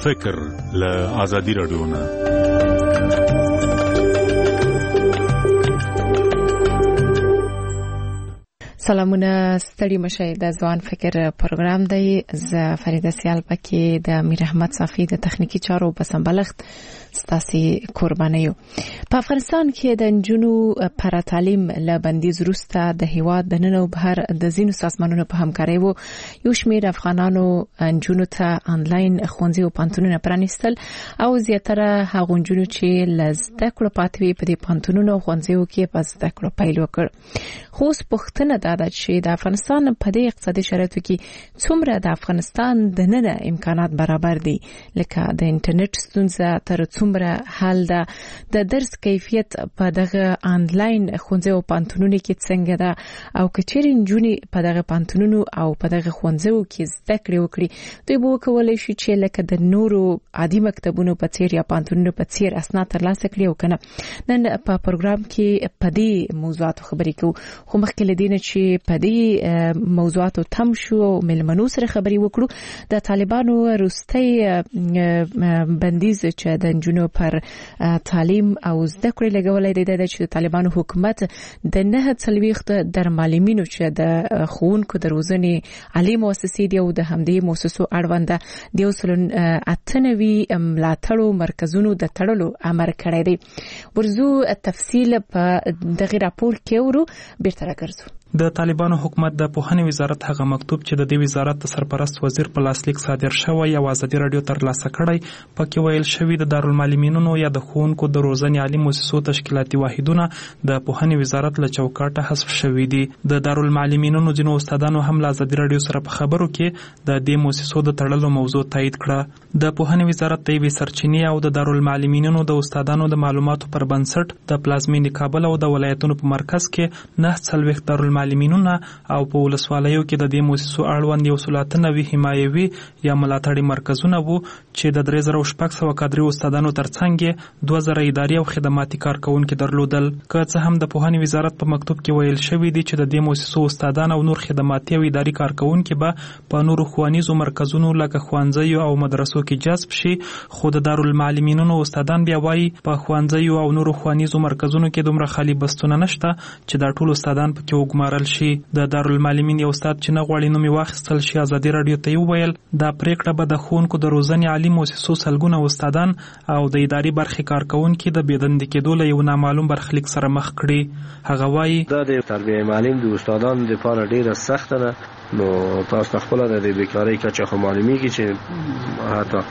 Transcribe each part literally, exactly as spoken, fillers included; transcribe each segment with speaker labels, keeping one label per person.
Speaker 1: فکر له آزادي رادیو نه.
Speaker 2: سلامونه ستړي مشه د ځوان فکر پروګرام دی. ز فریده سیال پکې د امیر احمد صافی د تخنیکی چارو په سمبلښت ستاسي قرباني یو. په افغانستان کې د نجونو پر تعلیم له بندیز وروسته د هیواد د نن او بهر د زینو سازمانونو په همکارۍ وو یو شمېر افغانانو نجونو ته انلاین ښوونځي او پانتونونه پرانیستل او زیاتره هغه نجونو چې لزده کړو پاتوي په دې پانتونونو او ښوونځیو کې په زده کړو پیل وکړ. خو پښتنه دا ده چې د افغانستان په دې اقتصادي شرایطو کې څومره د افغانستان د نن امکانات برابر دي، لکه د انټرنیټ ستونزه تر څومره حل ده، د درس کیفیت په دغه انلاین ښوونځي او پانتونونو کې څنګه ده، او کچېرې نجونې په دغه پانتونونو او په دغه ښوونځیو کې زده کړې وکړي دوی به وکولی شي چې لکه د نورو عادي مکتبونو په څیر یا پانتونونو په څیر اسناد ترلاسه کړي او کنه. نن په پروګرام کې په دې موضوعاتو خبرې کوو، خو مخکې له دې نه چې په دې موضوعاتو تم شو او ملمنو سره خبرې وکړو، د طالبانو وروستي بندیز چې د نجونو پر تعلیم او زده کړې لګولې دی د چې طالبانو حکومت د نه څلويخت در معلمینو چې د ښوونکو د روزنې عالي مؤسسې دی او د همدې مؤسسو اړوند د وسلون اتنوي ملاتړو مرکزونو د تړلو امر کړی دی. ورزو تفصیل په دغه راپور کې ورو بیرته راګرځو.
Speaker 3: د طالبانو حکومت د پوهنې وزارت هغه مکتوب چې د دې وزارت د سرپرست وزیر په لاسلیک صادر شوی او ازادي رادیو ترلاسه کړی پکې ویل شوی د دارالمعلمینونو یا د ښوونکو د روزنې عالي مؤسسو تشکیلاتي واحدونه د پوهنې وزارت له چوکاټه حذف شوي دي. د دارالمعلمینونو ځینو استادانو هم له ازادي رادیو سره په خبرو کې د دې مؤسسو د تړلو موضوع تایید کړه. د پوهنې وزارت د یوې سرچینې او د دارالمعلمینونو د استادانو د معلوماتو پر بنسټ د پلازمینې کابل او د ولایتونو په مرکز کې نه څلوېښت دارالمعلمینونو معلمینونه او په ولسوالیو کې د دې مؤسسو اړوند یو سل اته نوي حمایوي یا ملاتړي مرکزونه وو چې د درې زره شپږ سوه کادري استادانو ترڅنګ دوه زره اداري او خدماتي کارکونکي درلودل. که څه هم د پوهنې وزارت په مکتوب کې ویل شوی دی چې د دې مؤسسو استادان او نور خدماتي او اداري کارکونکي به په نورو ښوونیزو مرکزونو لکه ښوونځیو او مدرسو کې جذب شي، خو د دارالمعلمینونو استادان بیا وایي په ښوونځیو او نورو ښوونیزو مرکزونو کې دومره خالي بستونه نشته چې دا ټول استادان پکې وګمارل شي. د دارالمعلمین یو استاد چې نه غواړي نوم یې واخیستل شي ازادي رادیو ته وویل دا پریکړه به د ښوونکو د روزنې عالي مؤسسو سلګونه استادان او د اداري برخې کارکونکي د بېدندې کېدو له یو نامعلوم برخلیک سره مخ کړي. هغه وایي
Speaker 4: دا د تربیه معلم د استادانو لپاره ډیره سخته ده. نو تاسو خپل د بیکاری کچه خو معلومیږي چې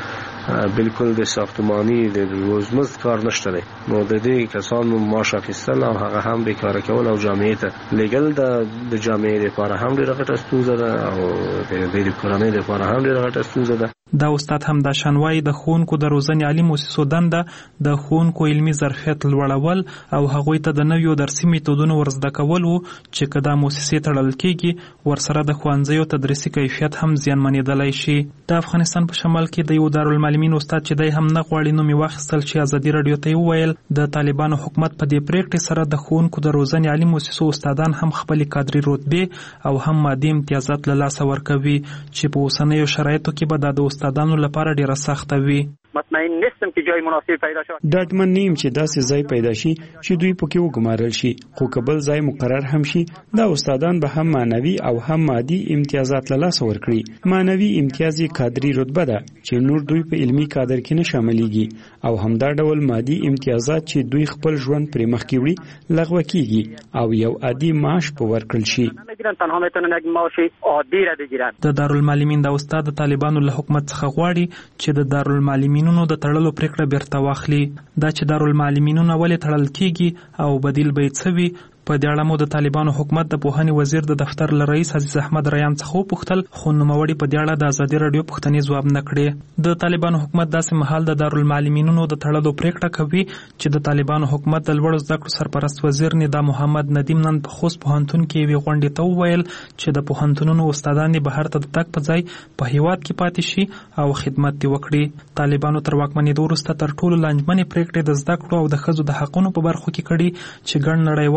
Speaker 4: حتی بالکل د ساختمانی د روزمز کار نشته دی. نو د دې کسانو معاش اخیستل او هغه هم بیکاره کول او جامعې ته لګل د جامعې لپاره هم ډیره غټه ستونزه ده او د دې کورنۍ لپاره هم ډیره غټه ستونزه ده.
Speaker 3: دا استاد هم د شنوای د ښوونکو د روزنې عالي مؤسسو دنده د ښوونکو علمي ظرفیت لوړول او هغوی ته د نویو درسي میتودونو ورزده کول وو چې که دا مؤسسې تړل کېږي ورسره د ښوونځیو تدریسي کیفیت هم زیانمنېدلی شي. د افغانستان په شمال کې د یو دارالمعلمین استاد چې دی هم نه غواړي نوم یې واخیستل شي ازادي رادیو ته وویل د طالبانو حکومت په دې پریکړې سره د ښوونکو د روزنې عالي مؤسسو استادان هم خپلې کادري رتبې او هم مادي امتیازات له لاسه ورکوي چې په اوسنیو شرایطو کې به دا د استادانو لپاره ډیره سخته وي.
Speaker 5: مطمئن نیستم چې جای مناسب پیدا شي.
Speaker 6: ډاډمن نیم چې داسې ځای پیدا شي چې دوی پکې وګمارل شي، خو کبل ځای مقرر هم شي دا استادان به هم معنوي او هم مادي امتیازات له لاسه ورکړي. معنوي امتیاز یې کادري رتبه ده چې نور دوی په علمي کادر کې نه شاملېږي او همدا ډول مادي امتیازات چې دوی خپل ژوند پرې مخکې وړي لغوه کیږي او یو عادي معاش په ورکړل شي.
Speaker 5: تنها میتونن یک معاش عادی را بگیرن.
Speaker 3: د دارالمعلمین د استاد طالبانو له حکومت څخه غواړي چې د دارالمعلمینونو د تړلو پریکړه بیرته واخلي. دا چې دارالمعلمینونه ولې تړل کیږي او بدیل به څه وي په دې اړه مو د طالبانو حکومت د پوهنې وزیر د دفتر له رئیس عزیز احمد ریان څخه وپوښتل، خو نوموړي په دې اړه د ازادي رادیو پوښتنې ځواب نه کړې. د طالبانو حکومت داسې مهال د دارالمعلمینونو د تړلو پریکړه کوي چې د طالبانو حکومت د لوړو زده کړو سرپرست وزیر ندا محمد ندیم نن په خوست پوهنتون کې یوې غونډې ته وویل چې د پوهنتونونو استادان دې بهر ته د تګ په ځای په هیواد کې پاتې شي او خدمت دې وکړي. طالبانو تر واکمنېدو وروسته تر ټولو لانجمنې پریکړې د زده کړو او د ښځو د حقونو په برخو کې کړي چې ګڼ نړیوال او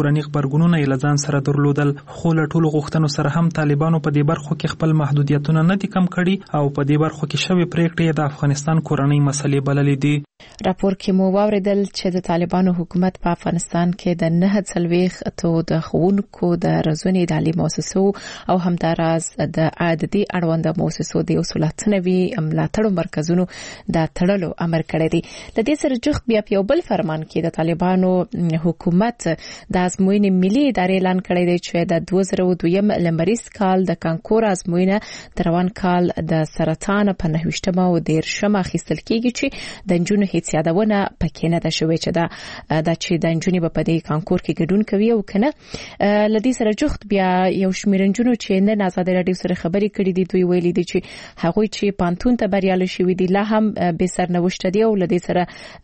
Speaker 3: درنې خبرګونونه یې له ځان سره درلودل، خو له ټولو غوښتنو سره هم طالبانو په دې برخو کې خپل محدودیتونه نه دي کم کړي او په دې برخو کې شوې پریکړې د افغانستان کورنۍ مسلې بللې دي.
Speaker 2: راپور کې مو واوریدل چې د طالبانو حکومت په افغانستان کې د نه څلوېښتو د ښوونکو د روزنې د عالي مؤسسو او همداراز د عادي اړوند مؤسسو د اصول اتنوي ملاتړو مرکزونو د تړلو امر کړی دی. د دې سره جوخت بیا په بل فرمان کې د طالبانو حکومت د ازموینې ملي ادارې اعلان کړی دی چې د دوه زره دوه لمریز کال د کانکور ازموینه د روان کال د سرطان په نهویشتمه او دیرشمه اخیستل کیږي چې د نجونو هیڅ یادونه پکې نه ده شوې چې دا د چې د نجونې په دې کانکور کې ګډون کوي او کنه. لدی سره جوخت بیا یو شمېر نجونو چې نه آزاد رادیو سره خبرې کړې دي دوی ویلي دي چې هغوی چې پانتون ته بریالي شوي دي لا هم به سرنوشت دي او لدی سره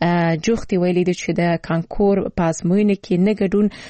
Speaker 2: جوخت ویلي دي چې د کانکور په ازموینه کې نه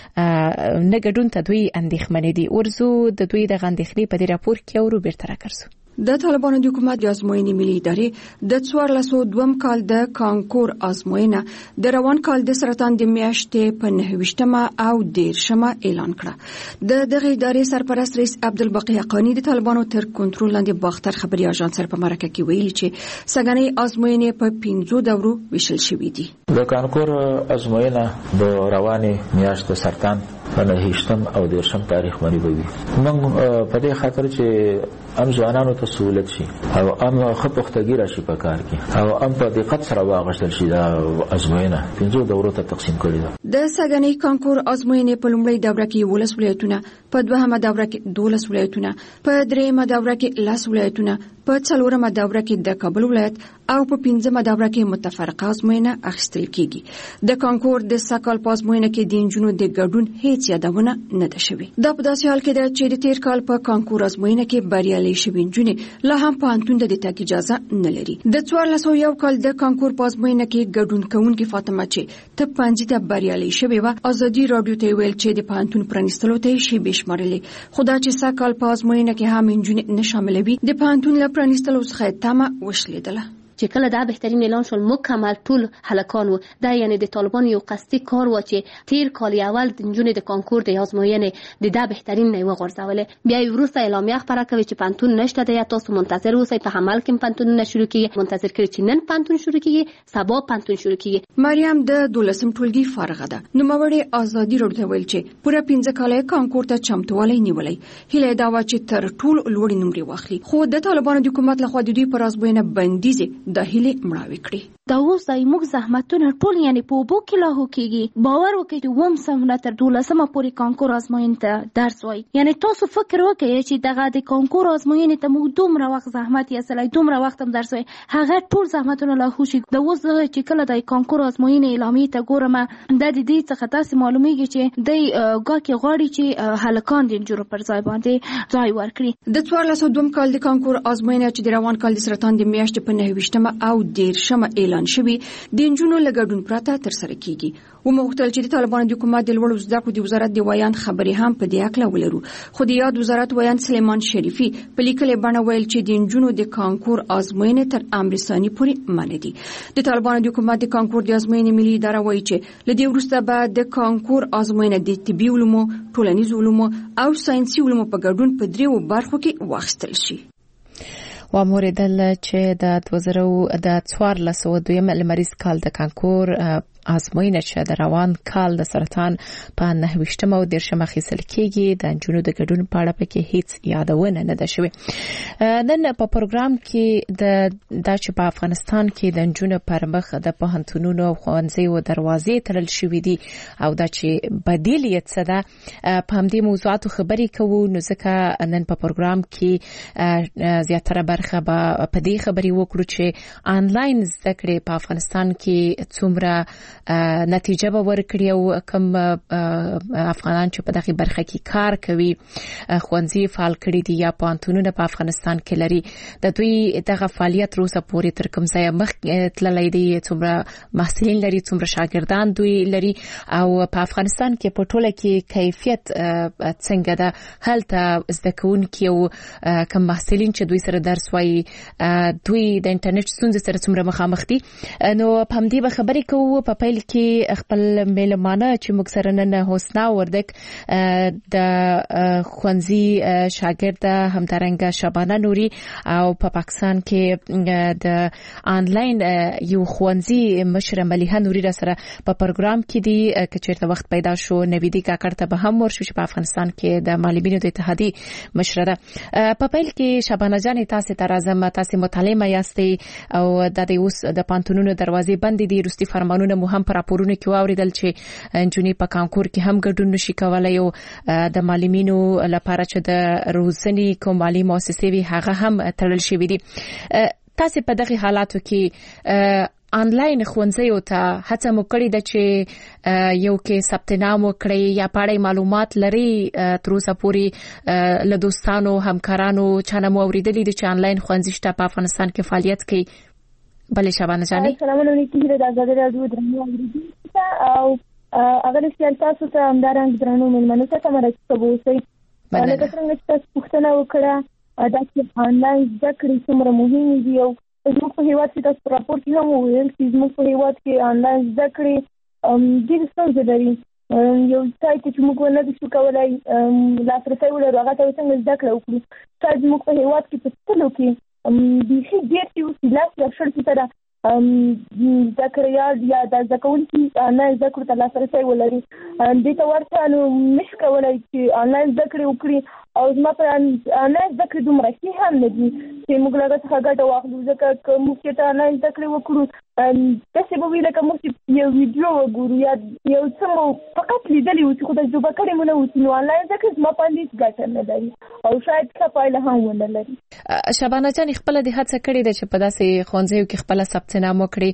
Speaker 2: ګډون نه ګډون ته دوی اندېښمن دي. ورزو د دوی د غندخلي په دې راپور کې او روبرت راکرسو.
Speaker 7: د طالبانو د حکومت د ازموینې ملي ادارې د څوارلس سوه دوه کال د کانکور ازموینه د روان کال د سرطان د میاشتې په نهویشتمه او دیرشمه اعلان کړه. د دغه ادارې سرپرست رئیس عبدالباقی حقانی د طالبانو تر کنټرول لاندې باختر خبري اژانس سره په مرکه کې ویلي چې سګنې ازموینې په پنځو دورو ویشل شوې دي.
Speaker 8: د کانکور ازموینه د روانې میاشت سرطان په نهویشتم او دیرشم تاریخ باندې وي. موږ په دې خاطر چې ام ځوانانو ته سہولت شي او ام خپختګی راشي په کار کې او ام په دقت سره واغشتل شي دا ازموینه پنځو دورو ته تقسیم کړي ده.
Speaker 7: د سګنې کانکور ازموینې په لومړۍ دوره کې ولس ولایتونه، په دوهمه دوره کې دولس ولایتونه، په دریمه دوره کې لس ولایتونه، په څلورمه دوره کې د کابل ولایت او په پنځمه دوره کې متفرقه ازموینه اخیستل کیږي. د کانکور د سکال په ازموینه کې د انجونو د ګډون هیڅ یادونه نه ده شوې. دا په داسې حال کې ده چې د تیر کال په کانکور ازموینه کې بریالي شوي انجونې لا هم پوهنتون ته د تګ اجازه نه لري. د څوارلس سوه یو کال د کانکور په ازموینه کې ګډون کوونکې فاطمه چې ته پنځه ته بریالي شوې وه ازادي راډیو ته ویل چې د پوهنتون پرانیستلو ته یې شیبې شمارلې، خو دا چې سږ کال په ازموینه کې هم انجونې نه شاملوي د پوهنتون له پرانیستلو څخه تمه وشلیدله.
Speaker 9: چې کله دا بهترین اعلان شول مکمل ټول هلکان وو، دا یعنی د طالبان یو قصدي کار و چې تیر کال اول د نجونې د کانکور د ازموینې د دا بهترین نه وغورځولې. بیا وروسته اعلامیه خبره کوي چې پانتون نشته دی، تاسو منتظر اوسئ، په عمل کې پانتون نه شروع کیږي. منتظر کړئ چې نن پانتون شروع کیږي، سبا پانتون شروع کیږي.
Speaker 7: مریم د دولسم ټولګي فارغه ده. نوموړې ازادي راډیو ته ویل چې پوره پنځه کاله کانکور ته چمتووالی نیولی، هیله دا و چې تر ټولو لوړې نمرې واخلي، خو د طالبانو د حکومت لخوا د دوی پر ازموینه بندیزې د هیلې مړاوې کړي.
Speaker 10: دا اوس زموږ زحمتونه ټول یعنی په اوبو کې لاهو کیږي. باور وکړئ چې اووم صنف نه تر دولسمه پورې کانکور ازموینې ته درس وایي. یعنی تاسو فکر وکړئ چې دغه د کانکور ازموینې ته موږ دومره وخت زحمت یې سلی، دومره وخت هم درس وایي، هغه ټول زحمتونه لاهو شي. د اوس چې کله د کانکور ازموینې اعلامیې ته ګورم دا د دې څخه تاسو معلومیږي چې د ګاکې غواړي چې هلکان د نجونو پر ځای باندې ځای ورکړي.
Speaker 7: د څوارلس سوه دوه کال د کانکور ازموینه چې د روان کال د سرطان د میاشتې په نهویشتمه او دیرشمه اعلان شوی د نجونو له ګډون پرته ترسره کیږي. ومغوښتل چې د طالبانو د حکومت د لوړو زده کړو د وزارت د ویاند خبرې هم په دې اړه ولرو، خو د یاد وزارت ویاند سلیمان شریفي په لیکلې بڼه ویل چې د نجونو د کانکور ازموینې تر امر ثاني پورې منع دي. د طالبانو د حکومت د کانکور د ازموینې ملي اداره وایي چې له دې وروسته به د کانکور ازموینه د طبي علومو، ټولنیزو علومو او ساینسي علومو په ګډون په دریو برخو کې واخیستل شي.
Speaker 2: واموریدل چې د دوه زره د څوارلس سوه دویم لمریز کال د کانکور ازموینه چې د روان کال د سرطان په نهویشتمه او دیرشمه اخیستل کیږي، د نجونو د ګډون په اړه پکې هیڅ یادونه نه ده شوې. نن په پروګرام کې د دا چې په افغانستان کې د نجونو پر مخ د پوهنتونونو او ښوونځیو دروازې تړل شوې دي او دا چې بدیل یې څه ده، په همدې موضوعاتو خبرې کوو. نو ځکه نن په پروګرام کې زیاتره برخه به په دې خبرې وکړو چې آنلاین زده کړې په افغانستان کې څومره نتیجه به ورکړي او کوم افغانان چې په دغه برخه کې کار کوي ښوونځي فعال کړي دي یا پوهنتونونه په افغانستان کې لري، د دوی دغه فعالیت روسه پورې تر کوم ځای مخ تللی دی، څومره محصلین لري، څومره شاګردان دوی لري او په افغانستان کې په ټوله کې کیفیت څنګه ده، هلته زده کوونکي او کوم محصلین چې دوی سره درس وایي دوی د انټرنیټ ستونزې سره څومره مخامخ دي. نو په همدې به خبرې کوو. په پیل کې خپل میلمانه چې موږ سره نن حسنا وردک د خوانزي شاګرد همدارنګه شبانه نوري او په پاکستان کې د آنلاین یو خوانزي مشر مليحه نوري را سره په پروګرام کې دي چې چیرته وخت پیدا شو نویدی کاکړ ته به هم ورشو چې په افغانستان کې د معلمینو د اتحادیې مشر ده. په پیل کې شبانه جان تاسو ته راځم، تاسو متعلمه یاستئ او د دې اوس د پانتونونو دروازې بندې دي، روستي فرمانونه مو هم پر راپورونه کې واوریدل چې انجونی په کانکور کې هم ګډون نشي کولای او د معلمینو لپاره چې د روزنې کوم مالی مؤسسې وي هغه هم تړل شوی دي. تاسو په دغه حالاتو کې آنلاین ښوونځیو ته هڅه مو کړې ده چې یو کې ثبت نام وکړئ یا پاړې معلومات لري تر اوسه پورې له دوستانو همکارانو چانه مو اوریدلې دي چې آنلاین ښوونځي شته په افغانستان کې فعالیت کوي؟ بله شبانه جانې.
Speaker 11: السلام علیکم د آزادۍ راډیو درنو اوریدونکو او اگر سیال تاسو ته همدارنګه درنو مېلمنو ته مرسته وکړئ. لکه څنګه چې تاسو پوښتنه وکړه دا چې آنلاین زده کړې څومره مهمې دي او زموږ په هیواد کې تاسو راپور کې هم وویل چې زموږ په هیواد کې آنلاین زده کړې ډېرې ستونزې لري. یو ځای ته چې موږ ونه شو کولی لاسرسی ولرو هغه ته څنګه زده کړه وکړو. شاید زموږ په هیواد کې په ټولو کې بیخي ډېر چې اوس لاس یا شل فیصده زده کړیال یا د زده کوونکي آنلاین زده کړو ته لاسرسی ولري. دې ته ورته نو نشي کولی چې آنلاین زده کړې وکړي او زما په آنلاین زده کړې دومره ښې هم نه دي چې موږ له هغه څخه ګټه واخلو، ځکه که موږ چېرته آنلاین زده کړې وکړو داسې به وي لکه موږ چې یو ویډیو وګورو یا یو څه مو فقط لیدلي وو چې خو تجربه کړې مو نه وو نو آنلاین زده کړې زما په اند هېڅ ګټه نه لري او شاید ښه پایله هم ونه لري.
Speaker 2: شبانه جانې خپله دې هڅه کړې ده چې په داسې ښوونځیو کې خپله ثبت نام وکړي،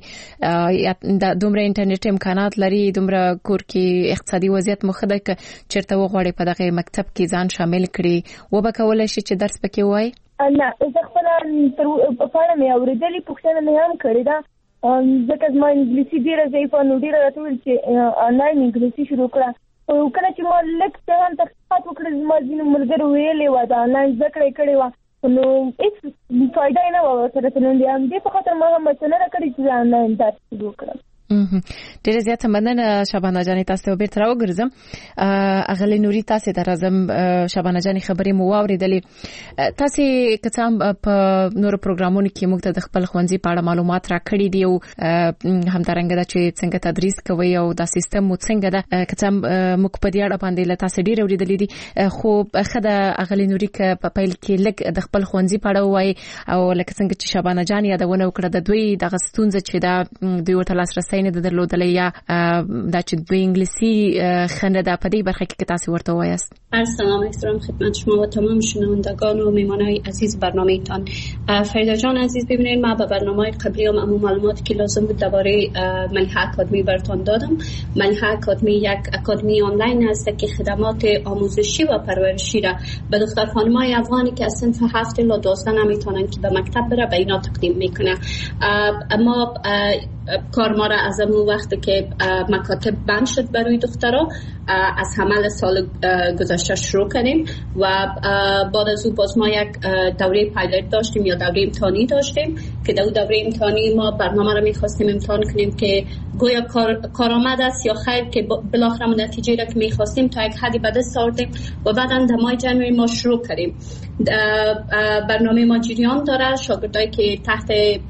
Speaker 2: دومره انټرنیټ امکانات لري، دومره کور کې اقتصادي وضعیت مو ښه ده که چېرته وغواړئ په دغه مکتب کې ځان شامل کړي وبه کولی شي چې درس پکې ووایي؟
Speaker 11: نه، زه خپله په اړه مې اورېدلې، پوښتنه مې هم کړې ده ځکه زما انګلیسي ډېره ضعیفه نو ډېره راته وویل چې آنلاین انګلیسي شروع کړه. او کله چې ما لږ څه هم تحقیقات وکړل زما ځینو ملګرو ویلې وه د آنلاین زده کړه یې کړې وه نو هېڅ فایده یې نه وه ورسره تلل. د همدې په خاطر ما هم هڅه نه ده کړې چې زه آنلاین درس شروع کړم.
Speaker 2: ډېره زیاته مننه شبانه جانې، تاسو ته بیرته راوګرځم. اغلې نوري تاسو ته راځم. شبانه جانې خبرې مو واورېدلې، تاسو که څه هم په نورو پروګرامونو کې موږ ته د خپل ښوونځي په اړه معلومات راکړي دي او همدارنګه ده چې څنګه تدریس کوئ او دا سیستم مو څنګه ده، که څه هم موږ په دې اړه باندې له تاسو ډېر اورېدلې دي، خو ښه ده اغلې نوري که په پیل کې لږ د خپل ښوونځي په اړه ووایي او لکه څنګه چې شبانه جان یادونه وکړه د دوی دغه ستونزه چې دا دوی ورته لاسرسی نه درلودلې یا دا چې دوی انګلیسي ښه نه ده، په دې برخه کې تاسو ورته وایاست.
Speaker 12: سلام احترام خدمت شما و تمام شنوندگان و میهمانای عزیز برنامه تان. فریدا جان عزیز، ببینید ما به برنامه قبلی هم اما معلوماتی که لازم بود درباره ملیحه اکادمی براتون دادم. ملیحه اکادمی یک اکادمی آنلاین است که خدمات آموزشی و پرورشی را به دختر خانم‌های افغانی که از صنف هفت الی دوازده نمیتونن که به مکتب بره به اینا تقدیم میکنه. اما کار ما را از اون وقتی که مکاتب بند شد برای دخترها از حمل سال گذشته شروع کردیم و بعد از او باز ما یک دوره پایلوت داشتیم یا دوره امتحانی داشتیم که در دوره امتحانی ما برنامه را میخواستیم امتحان کنیم که گویا کار کارآمد است یا خیر که بالاخره نتیجه را که میخواستیم تا یک حدی به دست آوردیم و بعدا در ماه ژانویه ما شروع کردیم. برنامه ما جریان داره، شاگردایی که تحت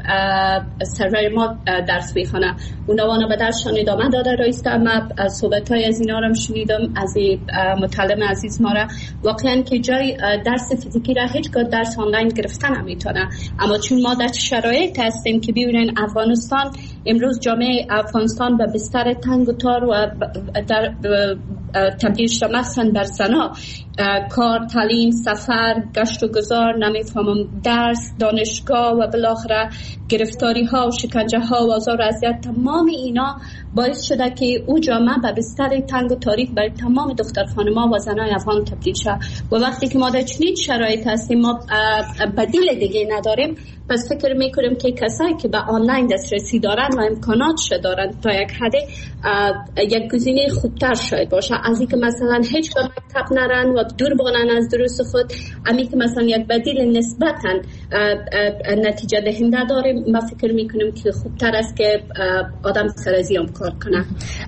Speaker 12: سرور ما درس میخونه اونها به درسشان ادامه داده. رایسته ما از صحبت‌های از اینا رو شنیدم از متعلم عزیز ما را واقعا که جای درس فیزیکی را هیچگاه درس آنلاین گرفتن نمیتونه، اما چون ما در شرایط هستیم که ببینین افغانستان امروز جامعه افغانستان به بستر تنگ و تار و در تبدیل شده مخصوصا در زنا کار، تعلیم، سفر، گشت و گذار، نمیفهمم درس، دانشگاه و بالاخره گرفتاری ها و شکنجه ها و آزار و اذیت، تمام اینا باعث شده که او جامعه به بستر تنگ و تاریک برای تمام دختر خانم‌ها و زنای افغان تبدیل شد و وقتی که ما در چنین شرایط هستیم ما بدیل دیگه نداریم، پس فکر میکنم که کسایی که به آنلاین دسترسی دارن و امکاناتش دارن تا یک حد یک گزینه خوبتر شاید باشه از اینکه مثلا هیچ به مکتب نرن و دور بانن از دروس خود. امی که مثلا یک بدیل نسبتا نتیجه دهنده داره، من فکر میکنم که خوبتر است که آدم سر زیام کار کنه.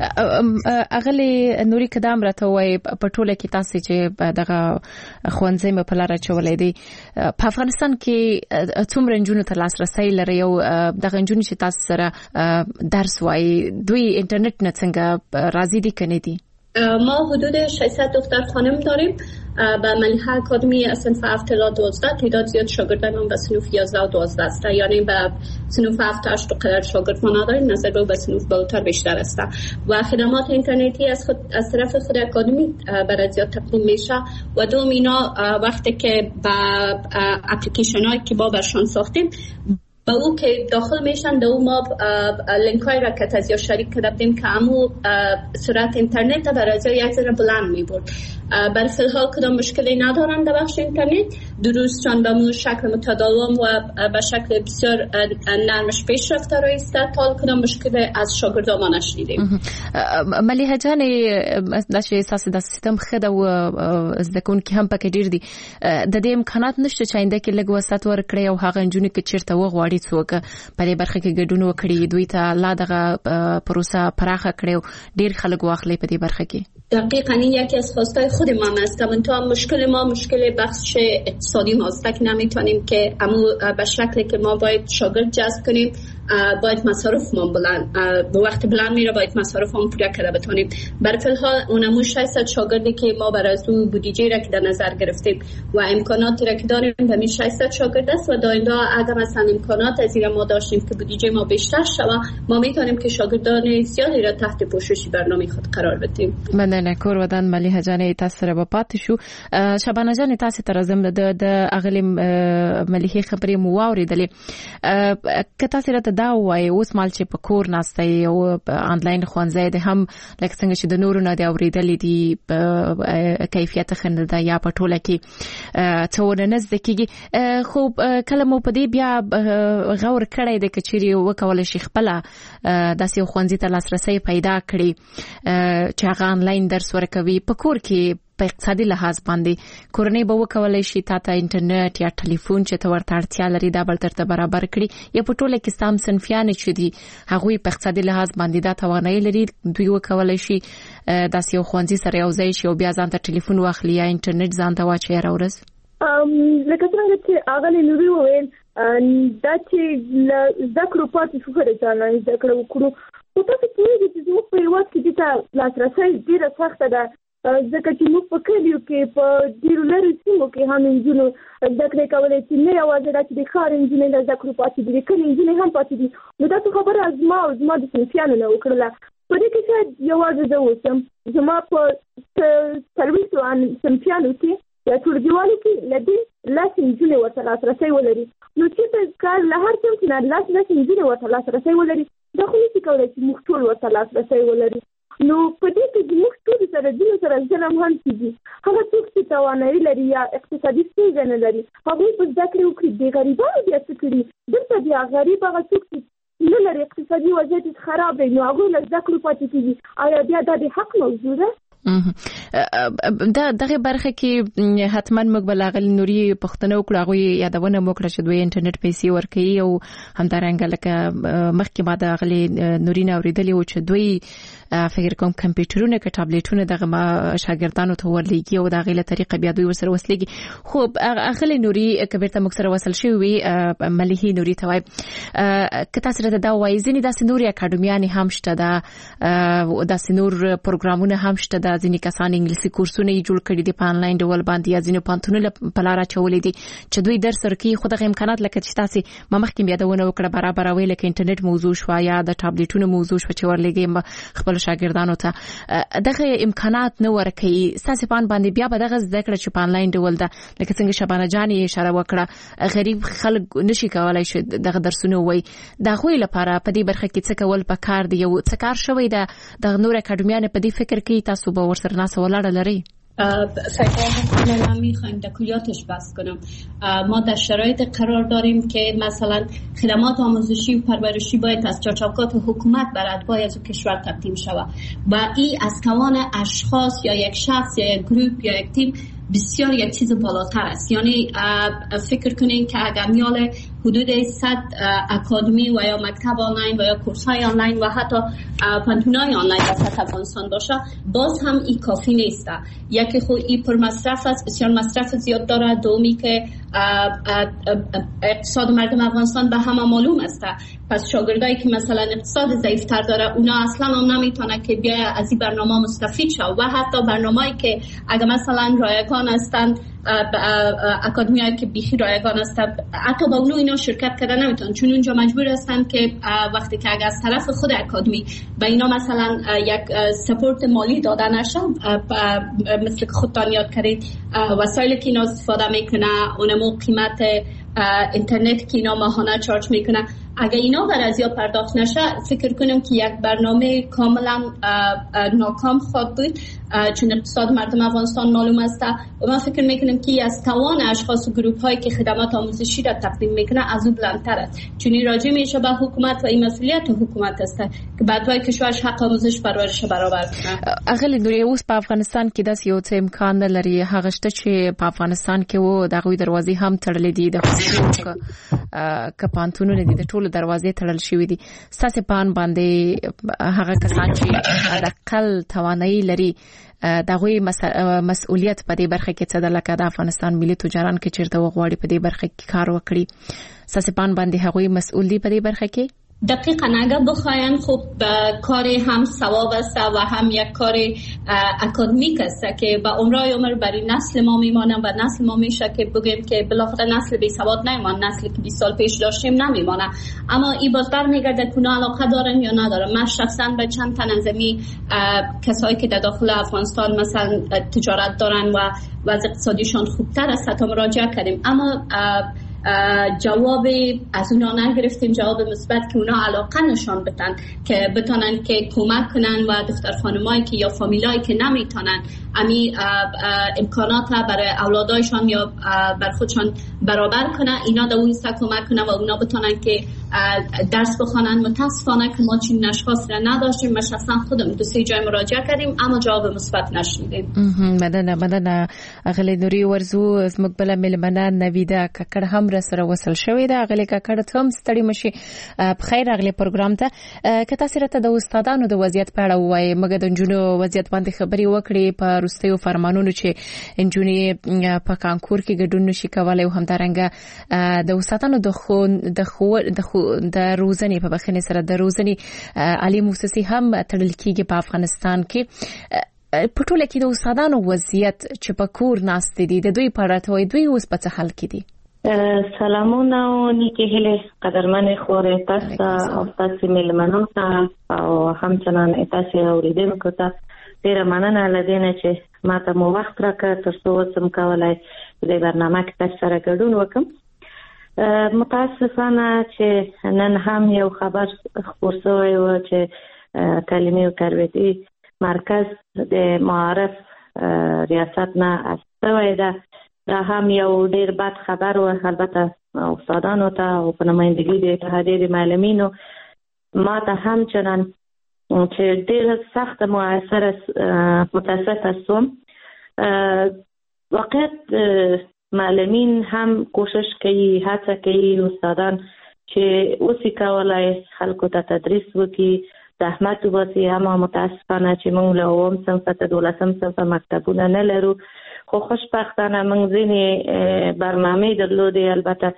Speaker 2: اغلی نوري کدام راته وای په ټوله کې تاسو چې دغه خوانځي مې په لار چولې دي په افغانستان کې څومره نجونو ته لاسرسي لري او دغه نجونو چې تاسو سره درس وای دوی اینټرنیټ نه څنګه راځي دي کني دي؟
Speaker 12: ما حدود ششصد دختر خانم داریم به ملیحه اکادمی صنف هفت تا دوازده. تعداد زیاد شاگردان به صنف یازده و دوازده است، یعنی به صنف هفت تا هشت قدر شاگرد ما نداریم، نظر به به صنف بالاتر بیشتر است و خدمات اینترنتی از خود از طرف خود اکادمی برای زیاد تقدیم میشه و دوم اینا وقتی که به اپلیکیشن هایی که ما برشان ساختیم با او که داخل میشن دو ما لینک های را که تازیه شریک کردیم که امو سرعت اینترنت برای از یک ذره بلند می برد. برای فیلحال کدام مشکلی ندارن در بخش اینترنت، درستشان به مو شکل متداوم و به شکل بسیار نرمش پیش رفته را است. تا کدام مشکلی از شاگردان ما نشنیدیم.
Speaker 2: ملیحه جان داشته اساس د سیستم خدا و زدکون که هم پکې ډیر دي د دې امکانات نشته چې انده کې لګ وسات ورکړي او هغه انجونی کې چیرته وغواړي څوک په دې برخه کې ګډون وکړي دوی ته لا دغه پروسه پراخه کړي ډیر خلک واخلي په دې برخه کې.
Speaker 12: دقیقاً یکی از خواستای خود ما است که منتها مشکل ما مشکل بخش اقتصادی ماست که نمیتونیم که امو به شکلی که ما باید شاگرد جذب کنیم باید مصارف ما بلند به وقت بلند میره باید مصارف ما پورا کرده بتونیم. برای فیلحال اونمو ششصد شاگردی که ما برای از اون بودجه را که در نظر گرفتیم و امکاناتی را که داریم به می ششصد شاگرد است و داینده اگر مثلا امکانات از این ما داشتیم که بودجه ما بیشتر شود ما میتونیم که شاگردان زیادی را تحت پوشش برنامه خود قرار بدیم.
Speaker 2: مننه کور ودان ملیحه جان تاسو سره به پاتې شو. شبانه جان تاسو ته راځم د اغلی ملیحه خبرې مو واوریدلې که تاسو راته دا وایي اوس مال چې په کور ناسته او آنلاین خوانځي د هم لکه څنګه چې د نورو نه دی اوریدلې دي کیفیت خنده یا په ټوله کې څونه نزد کېږي خو کله مو په دې بیا غور کړی د کچري وکول شي خپل داسې خوانځي ته لاسرسي پیدا کړي چې هغه آنلاین درس ورکوي په کور کې په اقتصادي لحاظ باندې کورنۍ به وکولای شي تاسو انټرنیټ یا ټلیفون چې ته ورته اړتیا لري دا بل ترته برابر کړي یا په ټوله کې سام صنفیان چې دي هغه په اقتصادي لحاظ باندې دا توانایي لري دوی وکولای شي داسې یو خوانځي سره یو ځای شي او بیا ځان ته ټلیفون واخلي یا انټرنیټ ځان ته واچي راورس.
Speaker 11: لکه څنګه چې هغه نوري وویل دا چې ذکر پاتې شو فرض نه ذکر وکړو او تاسو پوهیږئ چې موږ په یو وخت کې د لاسرسي ډیره سخته ده ځکه چې موږ په کلیو کې په ډیرو لرې سیمو کې هم انجونو ذکر کولای چې نه یوازې دا چې د ښار انجونې د ذکر پاتې دي کله انجونې هم پاتې دي نو دا څه خبره از ما او زما د صنفیانو نه وکړله په دې کې شاید یوازې زه اوسم زما په څلوېښتو صنفیانو کې یا ټولګیوالو کې له دې لس انجونې ورته لاسرسی ولري نو چې کار له هر څه چې نه لس لس انجونې ورته لاسرسی ولري دا خو نشي کولی چې موږ ټول ورته لاسرسی ولري. نو په دې کې موږ ټول سره د سره ظلم هم کیږي هغه څوک چې توانایي لري یا اقتصادي ستونزې نه لري هغوی په زده کړې وکړي د غریبانو بیا څه کړي دلته بیا غریب هغه څوک چې نه لري اقتصادي وضعیت خراب دی نو هغوی له زده کړو پاتې کیږي آیا بیا دا د حق موضوع ده؟
Speaker 2: دا دغه برخه کې حتمان موږ بلاغل نوري پښتنو کړه غوي یادونه وکړه چې دوی انټرنیټ پیسې ورکړي او همدارنګه لکه مخکې ما د غلي نوري نه اوریدلې و چې دوی فکر کوم کمپیوټرونه کې ټابلیټونه دغه ما شاګردانو ته ورلېږي او دغه له طریقې بیا دوی ورسره وسلېږي خو اغلی نوري کبیرته موږ سره وصل شي وي مليحي نوري ته وای کته سره دا وای ځینې داسې نوري اکاډمیانې هم شته دا داسې نور پروګرامونه هم شته دا ځینې کسان انګلیسي کورسونه یې جوړ کړي دي په آنلاین ډول باندې یا ځینې پانتونونه په لار اچولې دي چې دوی درس ورکوي خو دغه امکانات لکه چې تاسو ما مخکې یادونه وکړه برابر ویل کې انټرنیټ موضوع شو یا د ټابلیټونو موضوع شو چې ورلېږي خپل شاګردانو ته دغه امکانات نه ورکوي ساسي پان باندې بیا به دغه زده کړه چې په آنلاین ډول ده لکه څنګه شبانه جان یې اشاره وکړه غریب خلک نشي کولای شي دغه درسونه وای دا خو لپاره په دې برخه کې څه کول پکار دی یو څه کار شوی ده د نور اکاډمیانو په دې فکر کې تاسو به ورسره ناس ولاړ لري؟
Speaker 12: فکر میخوایم در کلیاتش بحث کنم. ما در شرایط قرار داریم که مثلا خدمات آموزشی و پرورشی باید از چارچوبات حکومت بر اتباع از کشور تقدیم شود و این از توان اشخاص یا یک شخص یا یک گروپ یا یک تیم بسیار یک چیز بالاتر است. یعنی فکر کنین که اگر میال حدود صد اکادمی و یا مکتب آنلاین و یا کورس‌های آنلاین و حتی پانتونای آنلاین در سطح افغانستان باشه، باز هم این کافی نیست. یکی خود این پر مصرف است، بسیار مصرف زیاد داره. دومی که اقتصاد مردم افغانستان به همه معلوم است. پس شاگردایی که مثلا اقتصاد ضعیفتر داره اونا اصلا هم نمیتونه که بیا از این برنامه مستفید شه و حتی برنامه‌ای که اگر مثلا رایگان هستند، اکادمیایی که بیخی رایگان هستند، حتی با اونو اینا شرکت کردن نمیتونن، چون اونجا مجبور هستن که وقتی که اگر از طرف خود اکادمی به اینا مثلا یک سپورت مالی داده نشه، مثل که خودتان یاد کردید وسایلی که اینا استفاده میکنه، اونمو قیمت اینترنت که اینا ماهانه چارج میکنه، اگر اینا بر ازیا پرداخت نشه فکر کنم که یک برنامه کاملا ناکام خواهد بود، چون اقتصاد مردم افغانستان معلوم است و من فکر میکنم که از توان اشخاص و گروپ هایی که خدمات آموزشی را تقدیم میکنه از او بلندتر است، چون این راجع میشه به حکومت و این مسئولیت حکومت است که بعدوای کشورش حق آموزش پرورش برابر کنه.
Speaker 2: اغلی نوري اوس په افغانستان کې داس یو څه امکان لري هغه شته چې په افغانستان کې وو دغه دروازې هم تړلې دي، د خصوصي ک پانتونونه دي، د ټولو دروازې تړل شوې دي. ساسه پان باندې هغه کسان چې د اقل توانایي لري دغه مسؤلیت په دې برخه کې څه د لکه د افغانستان ملي تجاران کې چیرته وغواړي په دې برخه کې کار وکړي، ساسه پان باندې هغه مسؤل دي په دې برخه کې.
Speaker 12: دقیقاً اگر بخواین خب کار هم ثواب است و هم یک کار اکادمیک است که با عمرای عمر برای نسل ما میمانه و نسل ما میشه که بگیم که بالاخره نسل بی سواد نمیمانه، نسلی که بیست سال پیش داشتیم نمیمانه. اما این باز برمیگرده که اونا علاقه دارن یا ندارن. من شخصا به چند تن از این کسایی که در داخل افغانستان مثلا تجارت دارن و وضع اقتصادیشان خوبتر است حتی مراجعه کردیم، اما جواب از اونا نگرفتیم، جواب مثبت که اونا علاقه نشان بدن که بتونن که کمک کنن و دختر خانمایی که یا فامیلایی که نمیتونن امی امکانات برای اولادایشان یا بر خودشان برابر کنن، اینا در اون سطح کمک کنن و اونا بتونن که درس بخونن. متاسفانه که ما چنین اشخاص را نداشتیم. من شخصا خودم دو سه جای مراجعه کردیم اما جواب مثبت نشنیدیم.
Speaker 2: مننه مننه اغلی نوري ورزو زموږ بل ملمنه نویده ککړ هم را سره وصل شوې ده. اغلی ککړ ته هم ستړي مشي په خیر اغلی پروګرام ته که تاسو راته د استادانو د وضعیت په اړه وایي، مګر د جنونو وضعیت باندې خبري وکړي په روستیو فرمانونو چې انجونی په کانکور کې ګډون نشي کولای او همدارنګه د استادانو د خو د خو د خو د روزنې په بخنه سره د روزنې عالی مؤسسې هم تړل کېږي په افغانستان کې. په ټوله کې د استادانو وضعیت چې په کور ناست دي د دوی په اړه ته دوی اوس په څه حال کې دي؟
Speaker 13: سلامونه او نیکی هیله قدرمن خورې تاسو او تاسو ملمنو ته او همچنان تاسو اوریدونکو ته ډیره مننه لدینه چې ماته مو وخت راکړ تر څو سم کولای د برنامه کې تاسو سره ګډون وکم. متاسفانه چې نن هم یو خبر خپور شوی و چې کلمې او تربیتي مرکز د معارف ریاست نه استوي ده. دا هم یو ډیر بد خبر و البته استادانو ته او په نمائندګۍ د اتحادیې معلمینو ما ته هم چنان چې ډیر سخت موثر متاسفه سوم. واقعیت معلمین هم کوشش کوي، هڅه کوي استادان چې اوسې کولای خلکو ته تدریس وکړي، زحمت وباسي. اما متاسفانه چې موږ له اووم صنف ته دولسم صنف مکتبونه نه لرو، خو خوشبختانه موږ ځینې برنامې درلودې البته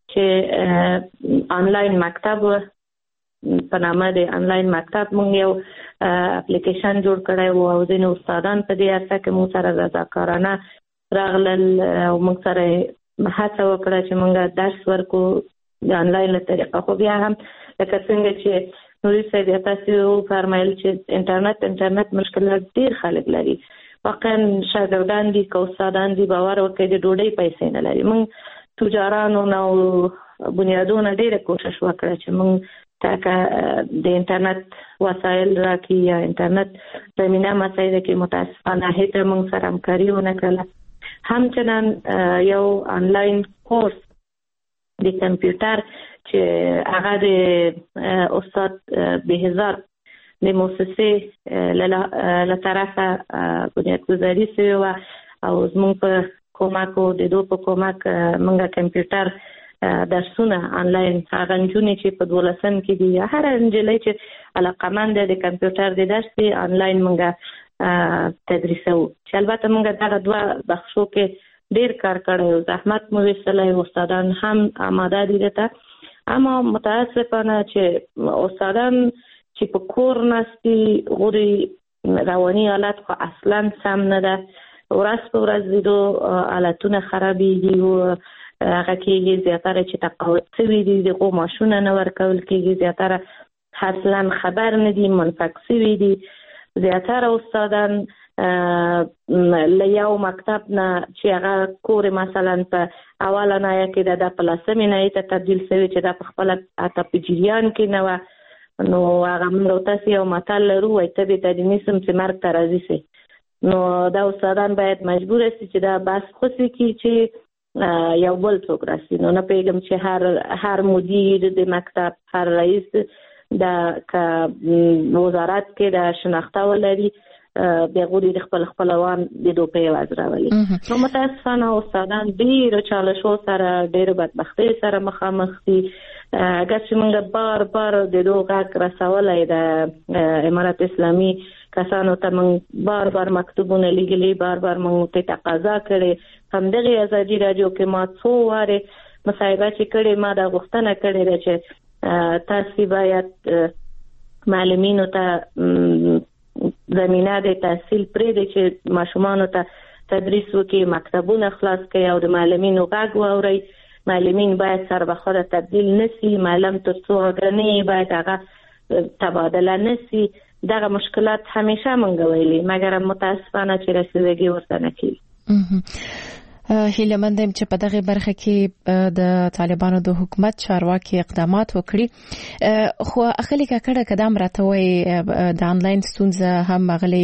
Speaker 13: چې آنلاین مکتب په نامه د آنلاین مکتب موږ یو اپلیکیشن جوړ کړی و او ځینې استادان په دې هڅه کې موږ سره رضاکارانه راغلل او موږ سره هڅه وکړه چې موږ درس ورکو د آنلاین له طریقه. خو بیا هم لکه څنګه چې نوري صاحب تاسو فرمایل چې انټرنیټ انټرنیټ مشکلات ډیر خلک لري. واقعا شاګردان دي که استادان دي باور وکړي د ډوډۍ پیسې نه لري. موږ تجارانو نو بنیادونه ډیره کوشش وکړه چې موږ تاکه د انټرنیټ وسایل راکړي یا انټرنیټ زمینه مسایل کې متاسفانه هیڅ موږ سره همکاري ونه کړله. همچنان یو آنلاین کورس د کمپیوټر چې هغه د استاد بهزاد د مؤسسې له طرفه بنیادګذاري شوې وه او زموږ په کومک او د دوی په کومک موږ کمپیوټر درسونه آنلاین هغه نجونې چې په دولسم کې دي هر نجلۍ چې علاقمند د کمپیوټر د درس آنلاین موږ تدریسو چې البته موږ دغه دوه بخشو کې ډیر کار کړی زحمت مو ویستلی استادان هم آماده دي دته اما متاسفانه چې استادان چې په کور ناستي غوري رواني حالت خو اصلا سم نه ده ورځ په ورځ د دوی حالتونه خرابېږي او هغه کېږي زیاتره چې تقاعد شوي دي دغو معاشونه نه ورکول کېږي زیاتره اصلا خبر نه دي منفک شوي دي زیاتره استادان له یو مکتب نه چې هغه کور مثلا په اوله نایه کې د په لسمې نایې ته تبدیل شوي چې دا په خپله حتی په جریان کې نه وه نو هغه موږ تاسې یو متل لرو وایي ته بې تعلیمي سم چې مرګ ته راضي سي نو دا استادان باید مجبور سي چې دا بحث خوشي کړي چې یو بل څوک راسي نو نه پوهېږم چې هر هر مدیر د مکتب هر رئیس د که وزارت کې د شناخته ولري بیا غوري د خپل خپلوان د دوی په عوض راولي نو متاسفانه استادان ډېرو چالشو سره ډېرو بدبختۍ سره مخامخ دي اگر چې موږ بار بار د دوی غږ رسولی د امارت اسلامي کسانو ته موږ بار بار مکتوبونه لیږلي بار بار موږ ته تقاضا کړې همدغې ازادي راډیو کې ما څو وارې مصاحبه چې کړې ما دا غوښتنه کړې ده چې تاسې باید معلمینو ته زمینه د تحصیل پرېږدئ چې ماشومانو ته تدریس وکړي مکتبونه خلاص کړي او د معلمینو غږ واورئ معلمین باید سربخوده تبدیل نسی معلم تر څو غنی باید هغه تبادله نسی دغه مشکلات همیشه مونږ ویلي مګر متاسفانه چې رسیدګي ورته نه کیږي
Speaker 2: هیله مند یم چې په دغه برخه کې د طالبانو د حکومت چارواکي اقدامات وکړي خو اخلي کړه قدم راته وي د انلاین ستونزه هم مغلي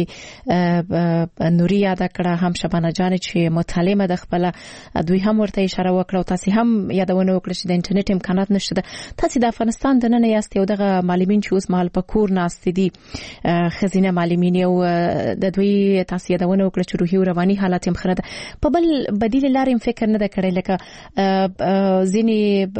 Speaker 2: نوري یاد کړه هم شبانه جان چې مطالعه د خپل دوی هم ورته اشاره وکړه او تاسو هم یادونه وکړه چې د انټرنیټ امکانات نشته تاسو د افغانستان د نن یاست یو دغه معلمین چې اوس مال په کور ناست دي خزینه معلمین یو د دوی تاسو یادونه وکړه چې روحي او رواني حالت هم خراب په بل بدیل لارې فکر نه کړی لکه ځینی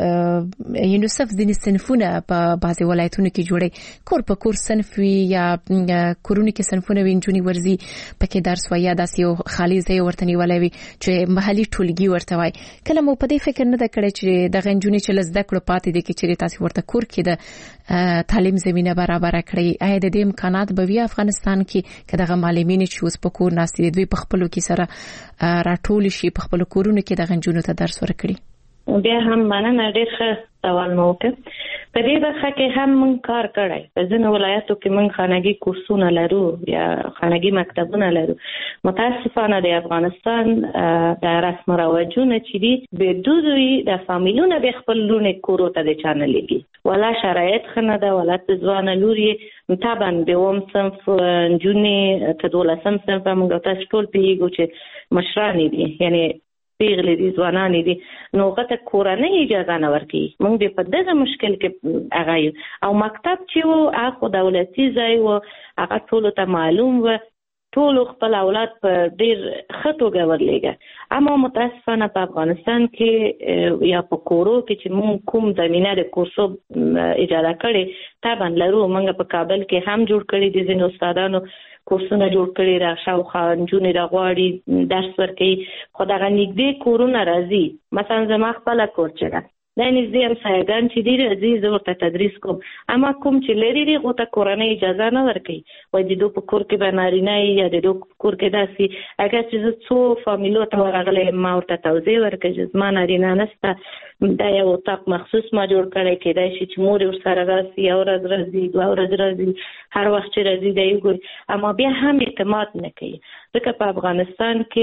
Speaker 2: یونیسف ځینی صنفونه په بعضي ولایتونو کې جوړي کور په کور صنف وي یا کورونو کې صنفونه وینځونی ورزي پکې درس ویا داسې یو خالي ځای ورته نیولای وي چې محلي ټولګي ورته وای کله مو په دې فکر نه کړی چې د غنجونی چې لزده کړو پاتې دي چې تاسو ورته کور کې د تعلیم زمينه برابر کړی آیا د دې امکانات به وي افغانستان کې کداغه معلمین چې اوس په کور ناست دي دوی په خپلو کې سره راټول شي په خپل کورونو کې د غنجونو ته درس ورکړي
Speaker 13: بیا هم مننه ډېر ښه سوال مو وکړ په دې برخه کې هم موږ کار کړی په ځینو ولایتو کې موږ خانګي کورسونه لرو یا خانګي مکتبونه لرو متاسفانه د افغانستان د رسم رواجونه چې دي به دوی د فامیلونه د خپل لونه کورو ته د چانه لګي ولا شرایط خنه ده ولا ځوان لوري طبعا به ووم صنف جونې ته دولسم صنف موږ تاسو ټول پیږو چې مشران دي یعنی پیغلې دي ځوانان دي نو غته کورنۍ اجازه نه ورکي موږ به په دغه مشکل کې هغه او مکتب چې وو هغه دولتي ځای وو هغه ټول ته معلوم و ټول خپل اولاد په ډیر خطو ګورلېګه اما متاسفانه په افغانستان کې یا په کورو کې چې موږ کوم زمينه د کورسو اجازه کړي طبعا لرو موږ په کابل کې هم جوړ کړی دي ځینو استادانو کورسونه جوړ کړي را شاوخوا نجونې را غواړي درس ورکوي خو دغه نږدې کورونه راځي مثلا زما خپله کور چې ده دا نږدې همسایګان چې دي راځي زه ورته تدریس کوم اما کوم چې لرې دي هغو ته کورنۍ اجازه نه ورکوي وایي د دوی په کور کې به نارینه یا د دوی په کور کې داسې اگر چې زه څو فامیلو ته ورغلی ما ورته توضیح ورکړي چې زما نارینه نشته دا یو اتاق مخصوص ما جوړ کړی کېدای شي چې مور ورسره راسي یو ورځ راځي دوه ورځې راځي هر وخت چې راځي دی ګوري اما بیا هم اعتماد نه کوي ځکه په افغانستان کې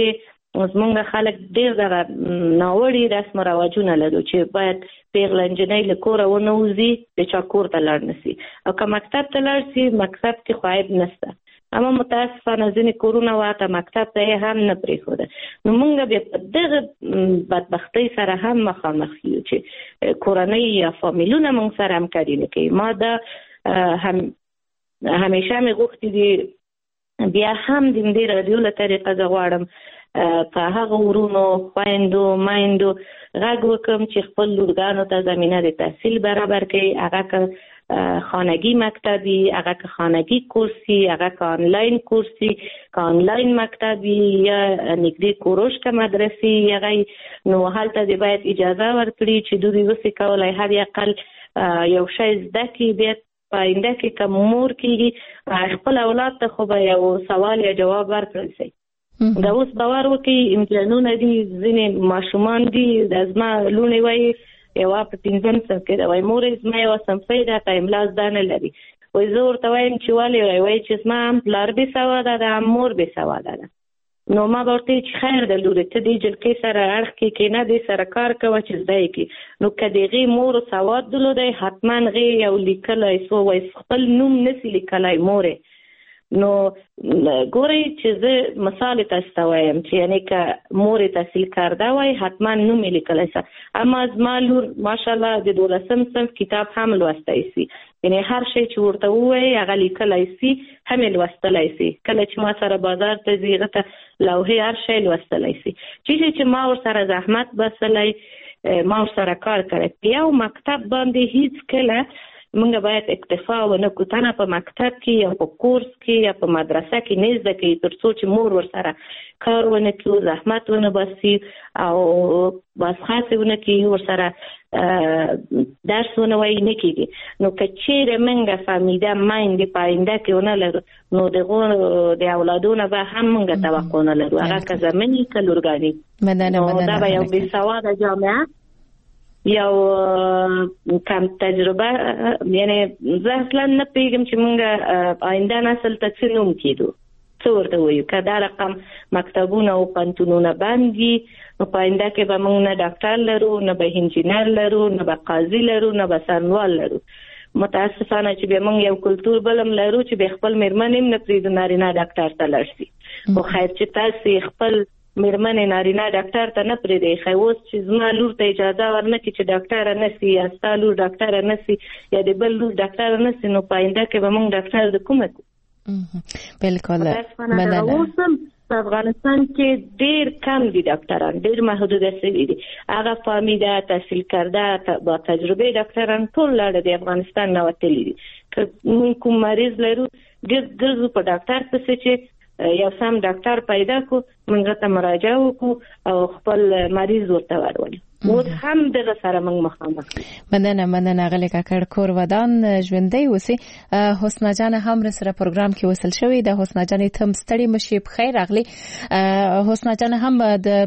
Speaker 13: زمونږ خلک ډېر دغه ناوړي رسم او رواجونه لرو چې باید پیغله نجلۍ له کوره ونه وځي د چا کور ته لاړ نه سي او که مکتب ته لاړ سي مکتب کې خو عیب نشته اما متاسفانه ځینې کورونه واته مکتب ته یې هم نه پرېښوده نو موږ بیا په دغه بدبختۍ سره هم مخامخ یو چې کورنۍ یا فامیلونه موږ سره همکاري نه کوي. ما دا هم همیشه مې غوښتي دي بیا هم د دې رادیو له طریقه زه غواړم په هغه ورونو خویندو مایندو غږ وکړم چې خپل لورګانو ته زمینه د تحصیل برابر کړي، هغه که خانگی مکتبی، هغه که خانگی کورسی، هغه که آنلاین کورسی، که آنلاین مکتبی یا نږدې کوروش که مدرسې هغه نو هلته دې باید اجازه ورکړي چې دوی وسې کولی حد اقل یو شی زده کړي، بیا په آینده کې که مور کېږي خپل اولاد ته خو به یو سوال یا جواب ورکړل شي. دا اوس باور وکړي امتحانونه دي، ځینې ماشومان دي د زما لوڼې وایي یوه په پنځم صنف کې ده، وایي مورې زما یوه صنفۍ ده ته املا زده نه لري، وایي زه ورته وایم چې ولې، وایي وایي چې زما هم پلار بې سواده ده هم مور بې سواده ده. نو ما به ورته چې خیر ده لورې ته دې جلکۍ سره اړخ کې کېنه، دې سره کار کوه چې زده یې کړي. نو که د هغې مور سواد درلودی حتما هغې یو لیکلی سو، وایي خپل نوم نسي لیکلی مورې. نو ګورئ چې زه مثال تاسو ته وایم چې یعنی که مورې تحصیل کرده وای حتما نوم یې لیکلی سه. اما زما لور ماشاءالله د دولسم صنف کتاب هم لوستی سي، یعنی هر شی چې ورته ووایي هغه لیکلی سي هم یې لوستلی سي. کله چې ما سره بازار ته ځي هغه ته لوحې هر شی لوستلی سي. چیزې چې ما ورسره زحمت بسلی ما ورسره کار کړی. په یو مکتب باندې هیڅ کله موږ باید اکتفا ونه کړو، تنه په مکتب کې یا په کورس کې یا په مدرسه کې نه زده کوي تر څو چې مور ورسره کار ونه کړو، زحمت ونه باسي او باسخاصې ونه کړي، ورسره درس ونه وایي نه کېږي. نو که چیرې موږ فهمیده میندې په آینده کې ونه لرو نو دغو د اولادونه به هم موږ توقع نه لرو، هغه که زمینې که لورګانې. نو دا به یو بېسواده جامعه یو کم تجربه، یعنی زه اصلا نه پیږم چې مونږ آینده نسل ته څه نوم کېدو، څه ورته وایو. که دا رقم مکتبونه او پوهنتونونه بند وي نو په آینده کې به مونږ نه ډاکټر لرو، نه به انجینر لرو، نه به قاضي لرو، نه به څارنوال لرو. متاسفانه چې بیا مونږ یو کلتور بلم لرو چې بیا خپل مېرمن هم نه پرېږدو نارینه ډاکټر ته لاړ شي. خو خیر چې تاسې خپل مېرمنې نارینه ډاکټر ته نه پرېږدئ. ښایي اوس چې زما لور ته اجازه ورنکړي چې ډاکټره نه سي یا ستا لور ډاکټره نه سي یا د بل لور ډاکټره نه سي نو په آینده کې به موږ ډاکټر د کومه کړو؟
Speaker 2: بالکل.
Speaker 13: اوس هم په افغانستان کې ډېر کم دي ډاکټران، ډېر محدوده شوي دي. هغه فهمیده تحصیل کرده با تجربه ډاکټران ټول لاړه د افغانستان نه وتلي دي. که موږ کوم مریض لرو ګرځو په ډاکټر پسې چې یو سم ډاکټر پیدا کو، موږ ته مراجعه وکړو او خپل مریض ورته ورولو. اوس هم دغه سره موږ مخامخ یو.
Speaker 2: مننه مننه غلی کاکړ کور ودان ژوندۍ اوسئ. حسنا جان هم سره پروګرام کې وصل شوې ده. حسنا جان ته هم ستړي مشي، بخیر راغلی. حسنا جان هم د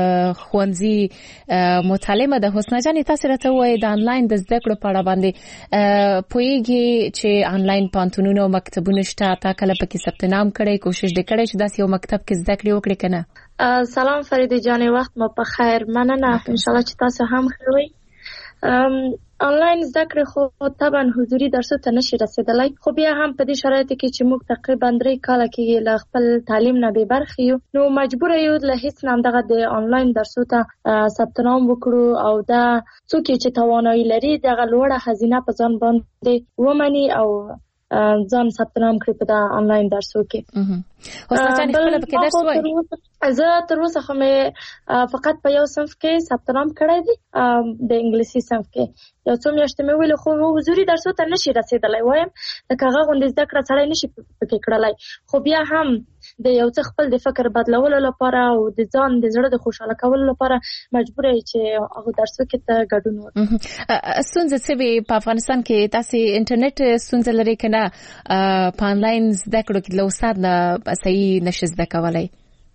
Speaker 2: ښوونځي متعلمه ده. حسنا جان تاسو راته وایي د انلاین د زده کړو په اړه باندې پوهیږي چې انلاین پوهنتونونه او مکتبونه شته، تا کله پکې ثبت نام کړی، کوشش دې کړی چې داسې یو مکتب کې زده کړې وکړې که نه؟
Speaker 14: سلام فریده جان، وخت مو په خیر. مننه، انشالله چې تاسو هم ښه وئ. آنلاین زده کړې خو طبعا حضوري درسو ته نشي رسیدلی، خو بیا هم په دې شرایطو کې چې موږ تقریبا درې کاله کېږي له خپل تعلیم نه بې برخې یو، نو مجبوره یو له هیڅ نه همدغه د آنلاین درسو ته ثبت نام وکړو او دا څوک چې توانایي لري دغه لوړه هزینه په ځان باندې ومني او ځان ثبت نام کړي په دا آنلاین درسو کې.
Speaker 2: حسنا جان خپل پکې درس وایي؟
Speaker 14: زه تر اوسه خو مې فقط په یو صنف کې ثبت نام کړی دی، د انګلیسي صنف کې یو څو میاشتې مې ویلې، خو حضوري درسو ته نشي رسیدلی. وایم لکه هغه غوندې زده کړه سړی نشي پکې کړلی، خو بیا هم د یو څه خپل د فکر بدلولو لپاره او د ځان د زړه د خوشحاله کولو لپاره مجبوره یې چې هغه درسو کې ته ګډون وکړي.
Speaker 2: ستونزه څه وي په افغانستان کې؟ تاسې انټرنیټ ستونزه لرئ که نه په آنلاین زده کړو کې له استاد نه صحیح نشي زده کولی؟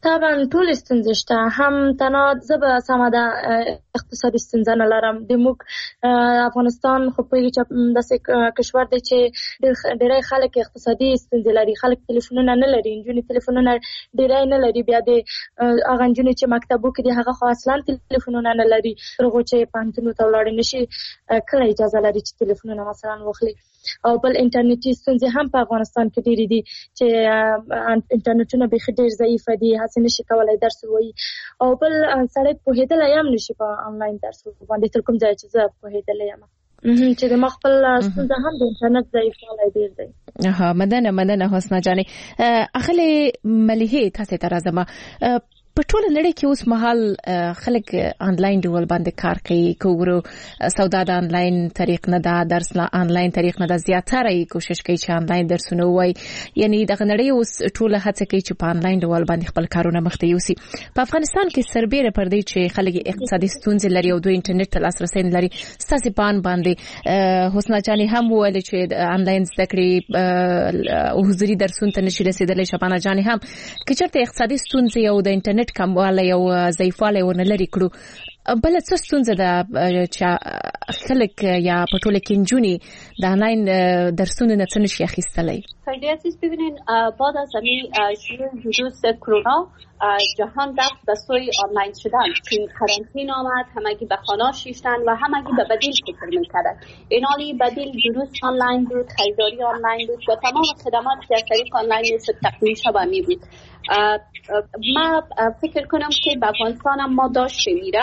Speaker 14: طبعا ټول ستونزې شته، هم تنها زه به سمه ده اقتصادي ستونزه نه لرم. د موږ افغانستان خو پوهېږي چې داسې کشور دی چې ډېری خلک اقتصادي ستونزې لري، خلک تلیفونونه نه لري، نجونې تلیفونونه ډېری نه لري، بیا د هغه نجونې چې مکتبو کې دي هغه خو اصلا تلیفونونه نه لري، تر هغو چې پوهنتونو ته ولاړې نشي کله اجازه لري چې تلیفونونه مثلا واخلي. او بل انټرنیټي ستونزې هم په افغانستان کې ډېرې دي چې انټرنیټونه بیخي ډېر ضعیفه دي، هسې نشي کولی درس ووایي. او بل سړی پوهېدلی هم نشي په آنلاین درس باندې تر کوم ځای چې زه پوهېدلی یم، چې د ما خپل ستونزه هم د انټرنیټ ضعیفوالی ډېر دی.
Speaker 2: ها مننه مننه حسنا جانې. اخلي مليحه تاسو ته راځم. په ټوله نړۍ کې اوس مهال خلک آنلاین ډول باندې کار کوي، کوورو سودا د آنلاین طریق نه ده، درس نه آنلاین طریق نه ده، زیاتره یې کوشش کوي چې آنلاین درسونه وای. یعنی د نړۍ اوس ټوله هڅه کوي چې په آنلاین ډول باندې خپل کارونه مخته یوسي. په افغانستان کې سربېره پر دې چې خلک اقتصادي ستونزې لري او دوی انټرنیټ ته لاسرسي نه لري، ستاسو پان باندې حسنا جانې هم ویل چې آنلاین زده کړې او حضوري درسونه ته نشي رسیدلی. شبانه جانې هم چې چېرته اقتصادي ستونزې او د انټرنیټ کموالی او ضعیفوالی ونه لري کړو، بل څه ستونزه ده چې خلک یا په ټوله کې نجونې د آنلاین درسونو نه څه نشي اخیستلی؟
Speaker 12: خیلی عزیز ببینین، بعد از همین شروع ویروس کرونا جهان رفت به سوی آنلاین شدن، چون قرنطینه آمد همگی به خانه شیشتن و همگی به بدیل فکر میکردن. اینالی بدیل درست آنلاین بود، خریداری آنلاین بود و تمام خدمات که از طریق آنلاین میشد تقدیم شده می بود. ما فکر کنم که به افغانستان هم ما داشته میره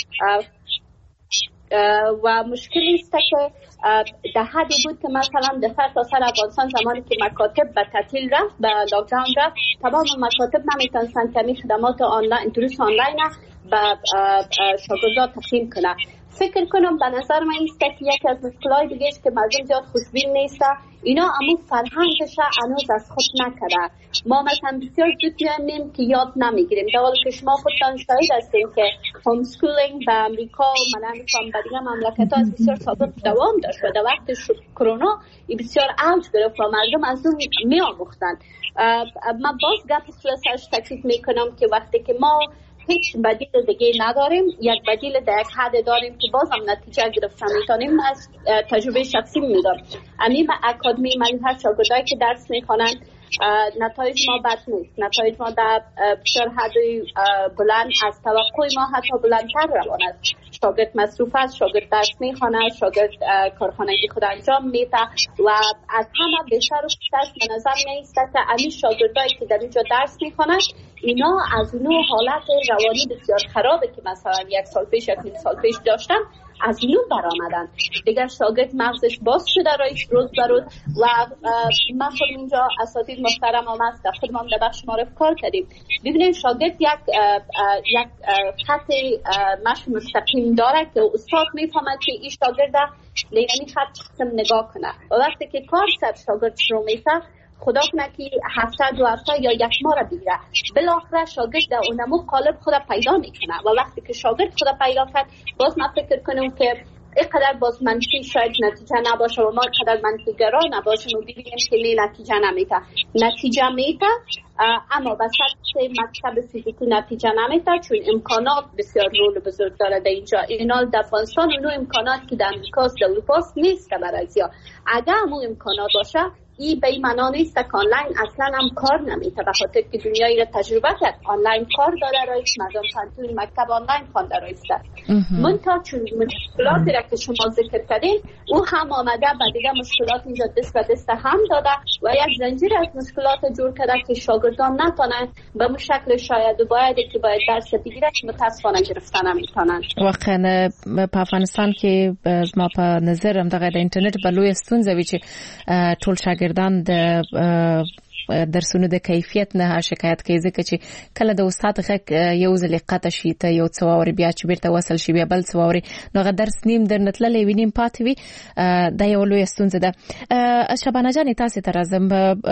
Speaker 12: و مشکل است که در حدی بود که مثلا در سرتاسر افغانستان زمانی که مکاتب به تعطیل رفت، به لاکداون رفت، تمام مکاتب نمیتونستن کمی خدمات آنلاین دروس آنلاین به شاگردان تقدیم کنه. فکر کنم به نظر من است که یکی از مشکلات دیگه است که مردم زیاد خوشبین نیست، اینا امو فرهنگش هنوز از خود نکرده. ما مثلا بسیار زود می‌بینیم که یاد نمیگیریم، در حالی که شما خودتان شاهد هستین که هوم اسکولینگ به امریکا و من نمی‌فهم به دیگه مملکت‌ها از بسیار سابق دوام داشت و در وقت کرونا بسیار اوج گرفت و مردم از اون می‌آموختن. من باز گپ سرش تاکید میکنم که وقتی که ما هیچ بدیل دیگه نداریم، یک بدیل در یک حد داریم که باز هم نتیجه گرفتن میتونیم. از تجربه شخصی میگم، امیم اکادمی ملیحه شاگردایی که درس میخوانند نتایج ما بد نیست، نتایج ما در بسیار حد بلند از توقع ما حتی بلندتر روان است. شاگرد مصروف است، شاگرد درس میخواند، شاگرد کارخانگی خود انجام میده و از همه بیشتر و بیشتر به نظر میایسته که امی شاگردایی که در اینجا درس میخواند اینا از نوع حالت روانی بسیار خرابه که مثلا یک سال پیش یک سال پیش داشتن از اینو برآمدن. دیگر شاگرد مغزش باز شده رایش روز به روز و من خود اینجا اساتید محترم هم هست، خودمان در بخش معرف کار کردیم. ببینید شاگرد یک یک خط مشی مستقیم داره که استاد میفهمد که این شاگرد لیرانی خط قسم نگاه کنه و وقتی که کار صد شاگرد شروع میشه خدا کنه که هفته دو هفته یا یک ماه را بگیره، بالاخره شاگرد در اونمو قالب خود پیدا میکنه و وقتی که شاگرد خود پیدا کرد باز من فکر کنم که اینقدر باز منفی شاید نتیجه نباشه و ما اینقدر منفی گرا نباشیم و ببینیم که نه نتیجه نمیده، نتیجه میده اما به سطح مکتب فیزیکی نتیجه نمیده چون امکانات بسیار رول بزرگ داره در اینجا. اینال در افغانستان اونو امکانات که در امریکاست در اروپاست نیست که برای زیاد. اگر همون امکانات باشه این به این معنا نیست که آنلاین اصلا هم کار نمیده، به خاطر که دنیایی را تجربه کرد آنلاین کار داره رایش، مردم پنتون مکتب آنلاین خوانده رایسته. منتها چون مشکلاتی را که شما ذکر کردین او هم آمده و دیگه مشکلات اینجا دست به دست هم داده و یک زنجیر از مشکلات جور کرده که شاگردان نتونن به اون شکل شاید باید که باید درس بگیره متاسفانه گرفتن نمیتونن.
Speaker 2: واقعا په افغانستان کې ما په نظر هم دغه د انټرنیټ په لوی ستونزه وی چې ټول شاګردان د درسونو د کیفیت نه شکایت کوي، ځکه چې کله د استاد غږ یو ځل قطع شي ته یو څو اور بیا چې بیرته وصل شي بیا بل څو اور نو غ درس نیم درنتللې وینیم پاتې وي، دا یو لوی ستونزه ده. شبانه جان تاسو ته راځم،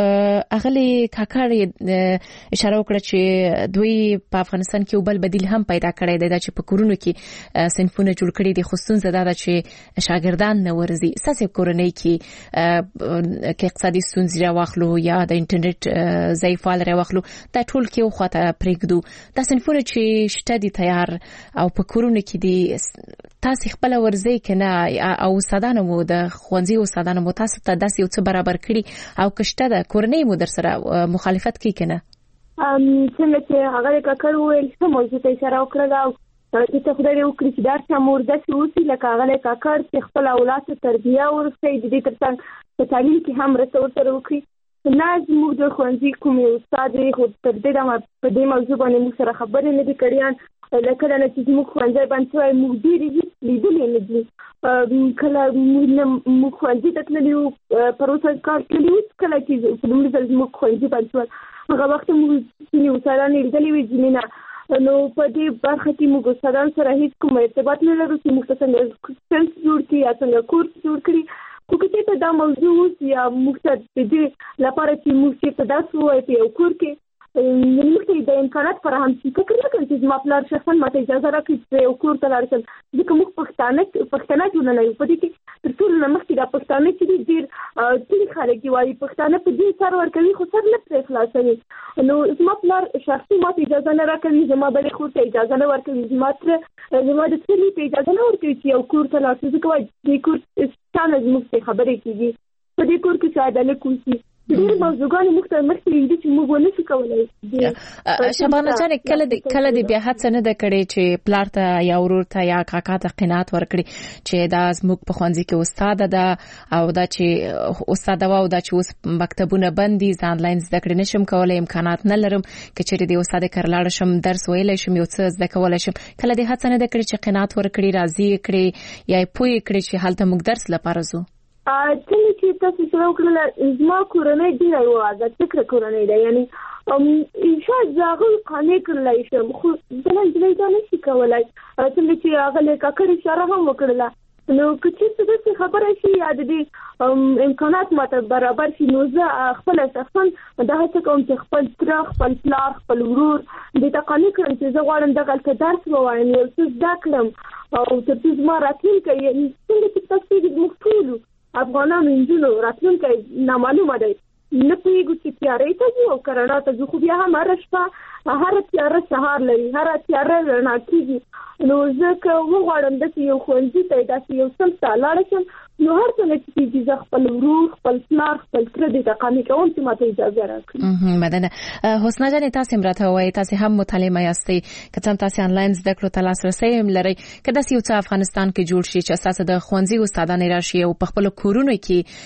Speaker 2: اغلی کاکړ اشاره وکړه چې دوی په افغانستان کې بل بدیل هم پیدا کړی دی چې په کورونو کې صنفونه جوړ کړي دي، خو ستونزه ده چې شاګردان نه ورزي. تاسو کورنۍ کې کې اقتصادي ستونزې راوخلو یا د انټرنیټ انټرنیټ ضعیفوالی راوخلو دا ټول کې وخته پرېږدو دا صنفونه چې شته دي تیار او په کورونو کې دي تاسو خپل ورځي کنه او استادانو مو د خوانزي استادانو مو تاسو ته داسې یو څه برابر کړي او کشته د کورنۍ مو در سره مخالفت کوي کنه
Speaker 11: ام څنګه چې هغه ککړ ویل څه موضوع ته اشاره وکړه او چې ته خدای وکړي چې دا څمور د سوسي لکه هغه ککړ چې خپل اولاد ته تربیه ورسوي د دې ترڅنګ په تعلیم کې هم رسول سره وکړي نه زموږ د خوانزي کوم استاد خو تر دې دا په دې موضوع باندې موږ سره خبرې نه دي کړې لکه دا چې موږ خوانزي باندې موږ ډېری لیدلې نه دي کله موږ خوانزي ته تللو پروسه کار کړی کله چې په موږ د موږ خوانزي باندې هغه وخت موږ یو سره نه لیدلې وې جنینا نو په دې برخه کې موږ استادان سره هیڅ کوم ارتباط نه لرو چې موږ څنګه سنس جوړ کړي یا څنګه کورس جوړ کړي خو که ته دا موضوع یا موږ ته دې لپاره چې موږ چې په داسې وای په یو کور کې موږ ته د امکانات فراهم شي فکر نه کوم چې ما پلار شخصا ماته اجازه راکړي چې یو کور ته لاړ شم ځکه موږ پښتانه پښتانه ټولنه یو په دې کې تر ټولو نه مخکې دا پښتانه چې ډېر ټول خلک وایي پښتانه په دې سر ورکوي خو سر نه پرې خلاصوي نو زما پلار شخصي ماته اجازه نه راکوي زما بلې خور ته اجازه نه ورکوي زما تر زما د سړي ته اجازه نه ورکوي چې یو کور ته لاړ شي ځکه وایي دې کور ستانه زموږ څخه خبرې کېږي په دې کور کې چې عدالت وشي ډېر موضوعګان موږ ته مخکې دي چې موږ ونه شو کولای
Speaker 2: شبانه جان کله دې کله دې بیا هڅه نه ده کړې چې پلار ته یا ورور ته یا کاکا ته قناعت ورکړي چې دا زموږ په ښوونځي کې استاد ده او دا چې استاد و او دا چې اوس مکتبونه بند دي زه آنلاین زده کړې نشم کولای امکانات نه لرم که چېرې د استاد کره لاړ شم درس ویلی شم یو څه زده کولی شم کله دې هڅه نه ده کړې چې قناعت ورکړي راضي یې کړي یا یې پوه یې کړي چې هلته موږ درس لپاره ځو
Speaker 11: څنګه چې تاسو سره وکړل زما کورنۍ ډېره یو آزاد فکره کورنۍ ده یعنی شاید زه هغه قانع کړلی شم خو بله نجلۍ دا نشي کولی څنګه چې هغه له کاکړ اشاره هم وکړله نو که چېرته داسې خبره شي یا د دې امکانات ماته برابر شي نو زه خپله شخصا دا هڅه کوم چې خپل تره خپل پلار خپل ورور دې ته قانع کړم چې زه غواړم دغلته درس ووایم یو څه زده کړم او تر څو زما راتلونکی څنګه چې تاسو یې موږ ټولو افغانانو نجونو راتلونکی نامعلومه دی نه پوهېږو چې تیارې ته ځو او که رڼا ته ځو خو بیا هم هره شپه هره تیاره سهار لري هره تیاره رڼا کېږي نو زه که وغواړم داسې یو ښوونځي ته داسې یو صنف ته لاړه شم نو هر څنګه چې کېږي زه خپل ورور خپل پلار خپل تره دې ته قانع کوم چې ماته اجازه راکړي
Speaker 2: مننه حسنا جانې تاسې هم راته ووایئ تاسې هم متعلمه یاستئ که څه هم تاسې آنلاین زده کړو ته لاسرسی هم لرئ که داسې یو څه افغانستان کې جوړ شي چې ستاسو د ښوونځي استادانې راشي او په خپلو کورونو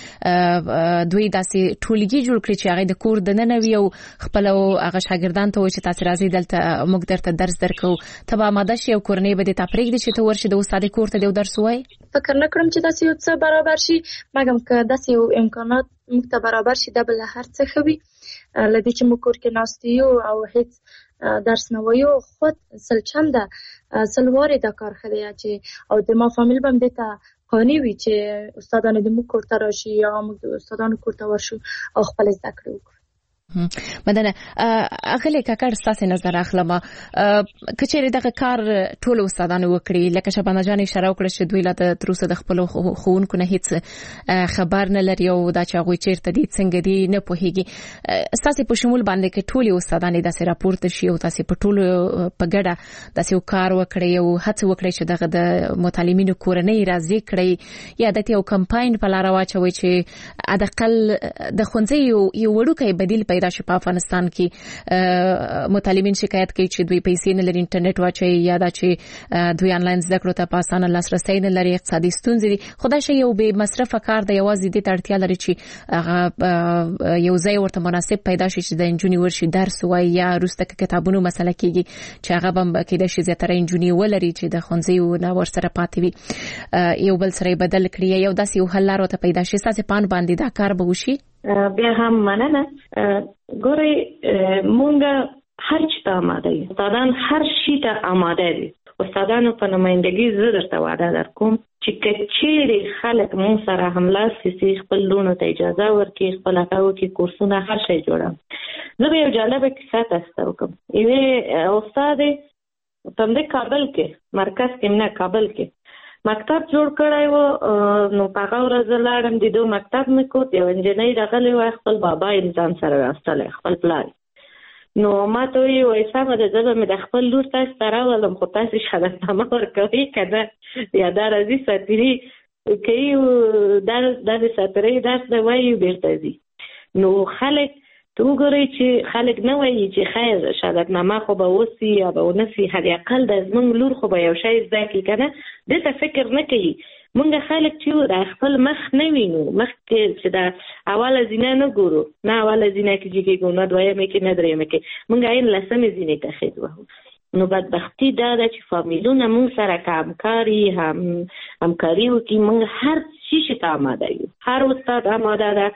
Speaker 2: کې دوی داسې ټولګي جوړ کړي چې هغه د کور دننه وي او خپلو هغه شاګردان ته وایي چې تاسې راځئ دلته موږ درته درس درکوو ته به اماده شي او کورنۍ به دې ته پرېږدي چې ته ورشي د استادې کور ته دې یو درس ووایي
Speaker 14: فکر نه کړم چې داسې یو څه برابر شي مګم که داسې یو امکانات موږ ته برابر شي دا به له هر څه ښه وي له دې چې موږ کور کې ناست یو او هیڅ درس نه وایو خود سل چنده سل وارې دا کار ښه دی چې او د ما فامیل به هم دې ته قانع وي چې استادانو د موږ کور ته راشي یا موږ د استادانو کور ته ورشو او خپل زده کړې وکړو
Speaker 2: مدنه اغلی کاکړ ستاسو نظر اخلم کچېرې دغه کار ټول استادانو وکړي لکه شبانه جان اشاره وکړه چې دوی لا د تروسه د خپل خوونکو نه هیڅ خبر نه لري او دا چې هغه چیرته دي څنګه دي نه پوهیږي ستاسو په شمول باندې کې ټول استادانو داسې راپورته شي او تاسو په ټول په ګډه داسې کار وکړي او هڅه وکړي چې دغه د متعلمینو کورنۍ راضي کړي یا د یو کمپاین په لار واچوي چې ادقل د ښوونځي یو وړوکی بدیل پیدا شي په افغانستان کې متعلمین شکایت کوي چې دوی پیسې نه لري انټرنیټ واچي یا دا چې دوی آنلاین زده کړو ته په اسانه لاسرسی نه لري اقتصادي ستونزې دي خدای شي یو به مصرف کار دی یوازې د اړتیا لري چې هغه یو ځای ورته مناسب پیدا شي چې د انجونی ورشي درس وای یا روسته کتابونو مسله کېږي چې هغه بم کېده شي زیاتره انجونی ولري چې د خونځي نه ورسره پاتې وي یو بل سره بدل کړي یو داسې یو حل لار ته پیدا شي ساسه پان باندې دا کار به وشي
Speaker 13: بیا هم مننه ګوري مونږ هر څه ته آماده یو استادان هر شي ته آماده دي استادانو په نمائندګي زه درته وعده درکوم چې کچېرې خلک مون سره حمله سي خپل لونو ته اجازه ورکړي خپل هغه کې کورسونه هر شي جوړم زه یو جالبه کیسه تاسو کوم یوه استاد په دې کابل کې مرکز کې نه کابل کې مکتب جوړ کړی و. نو په هغه ورځ لاړم د دوی مکتب مې کوت. یو انجنیر راغلی و، خپل بابا یې ځان سره راوستلی، خپل پلار. نو ما ته وایي وایي سمه ده، زه به مې د خپل لور تاسو ته راولم، خو تاسې شهادتنامه ورکوئ که نه، یا دا راځي ساتیري کوي، دا د ساتیرۍ درس نه وایي بېرته ځي. نو خلک ته وګورئ چې خلک نه وایي چې خیر شهادتنامه خو به وسي یا به ونه سي، حداقل د زموږ لور خو به یو شی زده کړي که نه، دې ته فکر نه کوي. مونږ خلک چې د خپل مخ نه وینو، مخکې چې د اوله زینه نه ګورو، نه اوله زینه کې چې کېږو، نه دویمې کې، نه درېیمې کې، مونږ عین لسمې زینې ته خېږ وهو. نو بدبختي دا ده چې فامیلونه مونږ سره که همکاري هم همکاري وکړي، مونږ هر شي ته آماده یو، هر استاد آماده ده.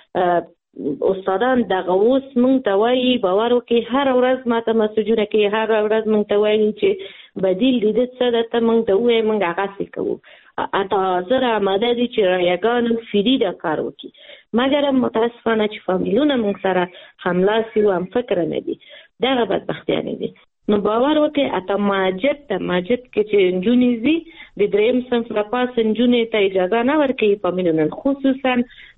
Speaker 13: استادان دغه اوس مونږ ته وایي باور وکړي، هر ورځ ما ته مسجونه کوي، هر ورځ مونږ ته وایي چې بدیل د دې څه ده، ته مونږ ته ووایې مونږ هغسې کوو. اته حاضر آماده دي چې رایګانو فری دا کار وکړي، مګر متاسفانه چې فامیلونه مونږ سره هملاسي و همفکره نه دي، دغه بدبختیانې دي. نو باور وکړئ اته ماجد ته ماجد کې چې نجونې ځي، د درېیم صنف لپاسه نجونې ته اجازه نه ورکوي فامیلونه، خصوصا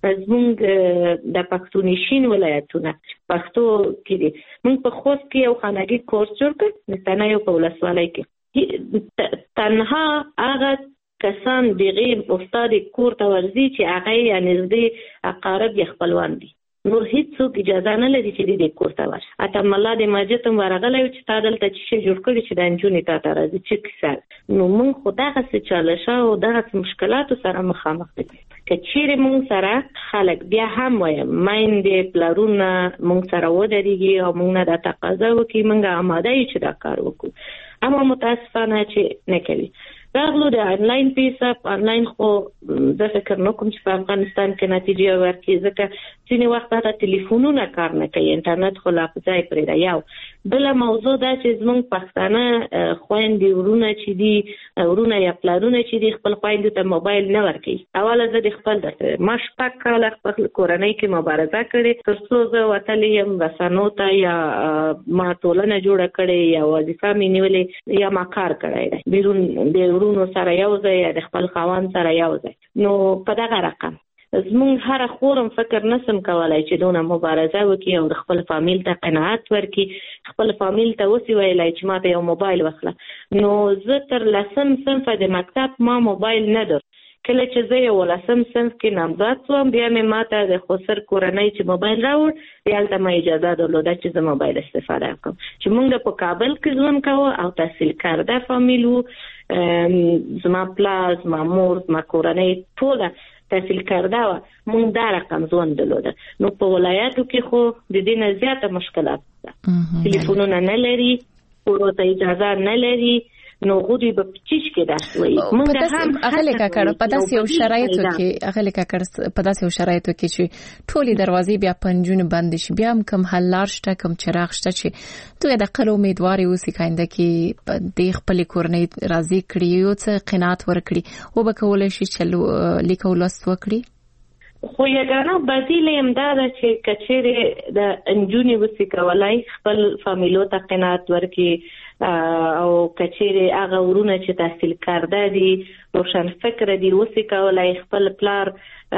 Speaker 13: زموږ د پښتونشین ولایتونه پښتو کې دي. مونږ په خوست کې یو خانګي کورس جوړ کړ، د تنهایو په ولسوالۍ کې. تنها هغه کسان دغه استاد کور ته ورځي چې هغه یې نږدې اقارب یا خپلوان دي، نور هیڅوک اجازه نه لري چې دې کور ته ورشي. اته ملا د ماجد هم ورغلی و چې تا دلته چې شی جوړ کړي چې د نجونې تا ته راځي چې کیسه. نو مونږ خو دغسې چالشه او دغسې مشکلاتو سره مخامخ دي. که چیرې مونږ سره خلک بیا هم وایم میندې پلرونه مونږ سره ودرېږي او مونږ نه دا تقاضا وکړي، مونږ آماده یو چې دا کار وکړو، اما متاسفانه چې نه کوي. راغلو د آنلاین پیسه، آنلاین خو زه فکر نه کوم چې په افغانستان کې نتیجه ورکړي، ځکه ځینې وخت هغه ټلیفونونه کار نه کوي، انټرنیټ خو لا په ځای پرېږده. یو بله موضوع دا چې زموږ پښتانه خویندې ورونه چې دي، ورونه یا پلرونه چې دي، خپل خویندو ته موبایل نه ورکوي. اوله زه د خپل درته ما شپږ کاله خپل کورنۍ کې مبارزه کړې تر څو زه وتلی یم رسنو ته، یا ما ټولنه جوړه کړې، یا وظیفه مې نیولې، یا ما کار کړی دی بیرون د ورونو سره یو ځای یا د خپل خاوند سره یو ځای. نو په دغه رقم زمونږ هره خورم فکر نسم کولای چې دونه مبارزه وکړي او د خپل فامیل ته قناعت ورکړي، خپل فامیل ته وسی ویلای چې ما ته یو موبایل واخله. نو زه تر لسم صنفه د مکتب ما موبایل نه در، کله چې زه یو لسم صنف کې نامزد شوم، بیا مې ما ته د خسر کورنۍ چې موبایل راوړ، هلته ما اجازه درلوده چې زه موبایل استفاده کړم. چې موږ په کابل کې ژوند کوو او تحصیل کرده فامیل وو، زما پلار، زما مور، زما کورنۍ ټوله تحصیل کرده وه، موږ دا رقم ژوند درلوده. نو په ولایاتو کې خو د دې نه زیاته مشکلات ده، تلیفونونه نه لري، کورو ته اجازه نه لري، نو غوډي په چیش کې درس وایي.
Speaker 2: موږ هم اغلی کاکړ په داسې یو شرایطو کې اغلی کاکړ په داسې یو شرایطو کې چې ټولې دروازې بیا پنجونه بند شي، بیا هم کم حل لار شته، کم چراغ شته چې دوی د خپل امیدواري اوسې کاینده کې د خپل کورنۍ راضي کړي، یو څه قناعت ورکړي او به کولای شي چې لیکو لوست وکړي.
Speaker 13: خو یګانه بدیل هم دا ده چې کچېرې د انجونې وسې کولای خپل فامیلو ته قناعت ورکړي، او کچېرې هغه ورونه چې تحصیل کرده دي، روشن فکر دي، وسې کولای خپل پلار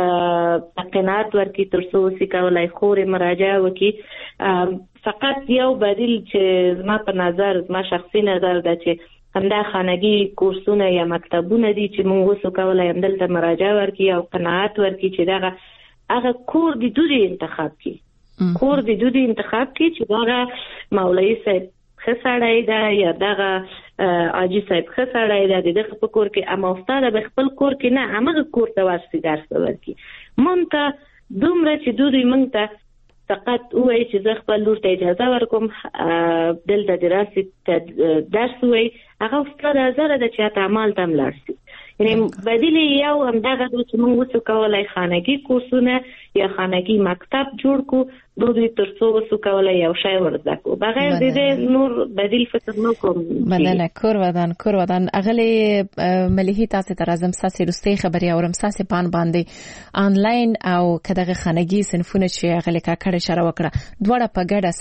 Speaker 13: قناعت ورکړي تر څو وسې کولای خورې مراجعه وکړي. فقط یو بدیل چې زما په نظر، زما شخصي نظر ده چې همدا خانګي کورسونه یا مکتبونه دي چې موږ وسو کولای همدلته مراجعه ورکړي او قناعت ورکړي چې دغه هغه کور د دوی انتخاب کړي، کور د دوی انتخاب کړي چې دغه مولوي صاحب ښه سړی ده یا دغه حاجي صاحب ښه سړی ده، د دغه په کور کې، اما استاد به خپل کور کې نه، همغه کور ته ورسي درس ورکړي. مونږ ته دومره چې دوی مونږ ته فقط وایي چې زه خپل لور ته اجازه ورکوم دلته د راسي درس وایي، هغه استاد حاضره ده چې هته عمل ته هم لاړ شي. یعنې بدیل یو همدغه ده چې موږ وسو کولای خانګي کورسونه یا خانګي مکتب جوړ کړو، دوی تر څو وسو کولای یو شی ورزده کړو، بغیر د دې نور بدیل فکر نه کوم.
Speaker 2: مننه. کور ودان کور ودان اغلی مليحي تاسو ته راځم، ساسي رستي خبري اورم، ساسي پان باندې آنلاین او کداغه خانګي صنفونه چې اغلی کاکړه شره وکړه، دواړه په ګډه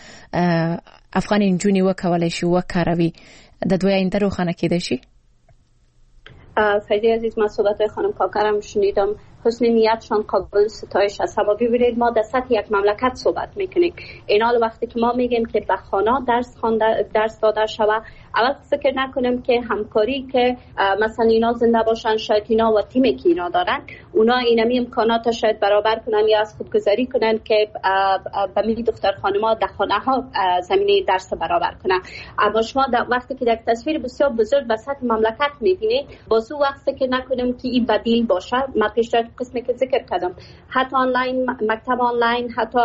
Speaker 2: سره افغان انجونی وکولای شي وکاروي، د دوی اندرو خانه کېدای شي.
Speaker 12: فریده عزیز، من صحبت خانم کاکرم شنیدم، حسن نیتشان قابل ستایش است. اما ببینید ما در سطح یک مملکت صحبت میکنیم. این حال وقتی که ما میگیم که به خانه درس خوانده درس داده شود، اول فکر نکنیم که همکاری که مثلا اینا زنده باشن، شاید اینا و تیمی که اینا دارن اونا اینمی امکانات شاید برابر کنن یا از خودگذاری کنن که به می دختر خانم‌ها در خانه ها زمینه درس برابر کنن. اما شما در وقتی که یک تصویر بسیار بزرگ به سطح مملکت میبینید، باز او وقت فکر نکنیم که این بدیل باشه. من پیشتر قسمی که ذکر کردم، حتی آنلاین، مکتب آنلاین، حتی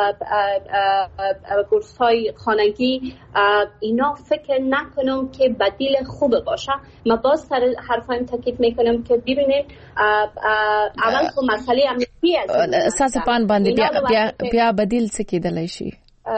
Speaker 12: کورس های خانگی، اینا فکر نکنم که بدیل خوب باشه. ما باز سر حرفایم تاکید میکنم که ببینید اول خو مسئله امنیتی است.
Speaker 2: اساس پان باندې بیا بیا بیا بدیل څه کېدلی شي؟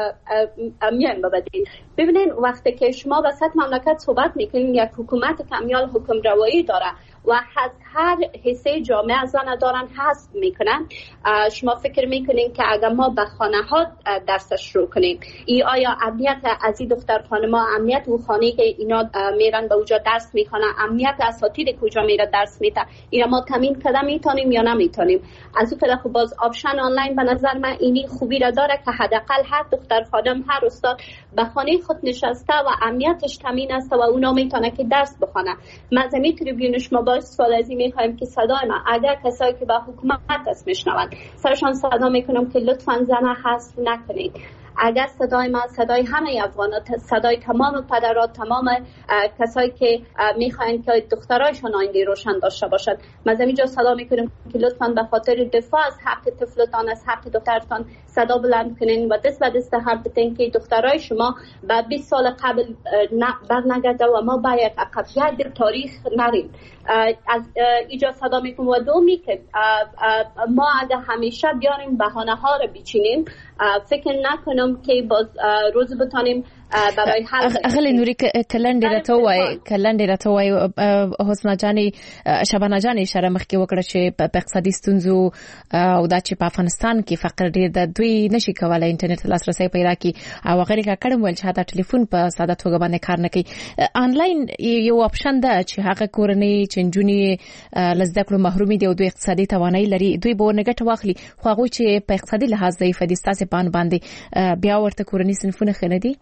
Speaker 12: میان به بدیل. ببینید وقتی که شما به سطح مملکت صحبت میکنید، یک حکومت کمیال حکم روایی داره و از هر حصه جامعه از آن دارن حذف میکنن. شما فکر میکنین که اگر ما به خانه ها درس شروع کنیم، ای آیا امنیت از این دختر خانما، امنیت و خانه که اینا میرن به اونجا درس میکنن، امنیت اساتید کجا میره درس میده، اینا ما تامین کردن میتونیم یا نمیتونیم؟ از اون طرف باز آپشن آنلاین به نظر من اینی خوبی را داره که حداقل هر دختر خانم، هر استاد به خانه خود نشسته و امنیتش تامین است و اونا میتونه که درس بخونه. من زمین تریبیون شما باز سوال از این میخوایم که صدای ما اگر کسایی که به حکومت است میشنوند سرشان صدا میکنم که لطفاً زن حذف نکنید. اگر صدای ما صدای همه افغانات، صدای تمام پدرات، تمام کسایی که میخواین که دخترایشان آینده روشن داشته باشد، ما از اینجا صدا میکنیم که لطفاً به خاطر دفاع از حق طفلتان، از حق دخترتان صدا بلند کنین و دست به دست هم بدین که دخترای شما به بیست سال قبل برنگرده و ما باید عقب در تاریخ نریم. از اینجا صدا میکنم و دومی که ما اگر همیشه بیاریم بهانه ها رو بچینیم، فکر نکنم که باز روز بتانیم برای حل.
Speaker 2: اغلی نوری کلنډ راته وای کلنډ راته وای حسنا جانی شبانه جانی اشاره مخکې وکړه چې په اقتصادي ستونزو او دا چې په افغانستان کې فقر ډیر د دوی نشي کولای انټرنیټ لاسرسي پیدا کړي او غیر کا کړم ول چې دا ټلیفون په ساده توګه باندې کار نه کوي. آنلاین یو اپشن ده چې هغه کورنۍ چې جنونی لزده کړو محرومي دي او دوی اقتصادي توانایي لري، دوی به ورنګټ واخلي، خو هغه چې په اقتصادي لحاظ ضعیف دي ستاسو پان باندې بیا ورته کورنۍ صنفونه خنه دي.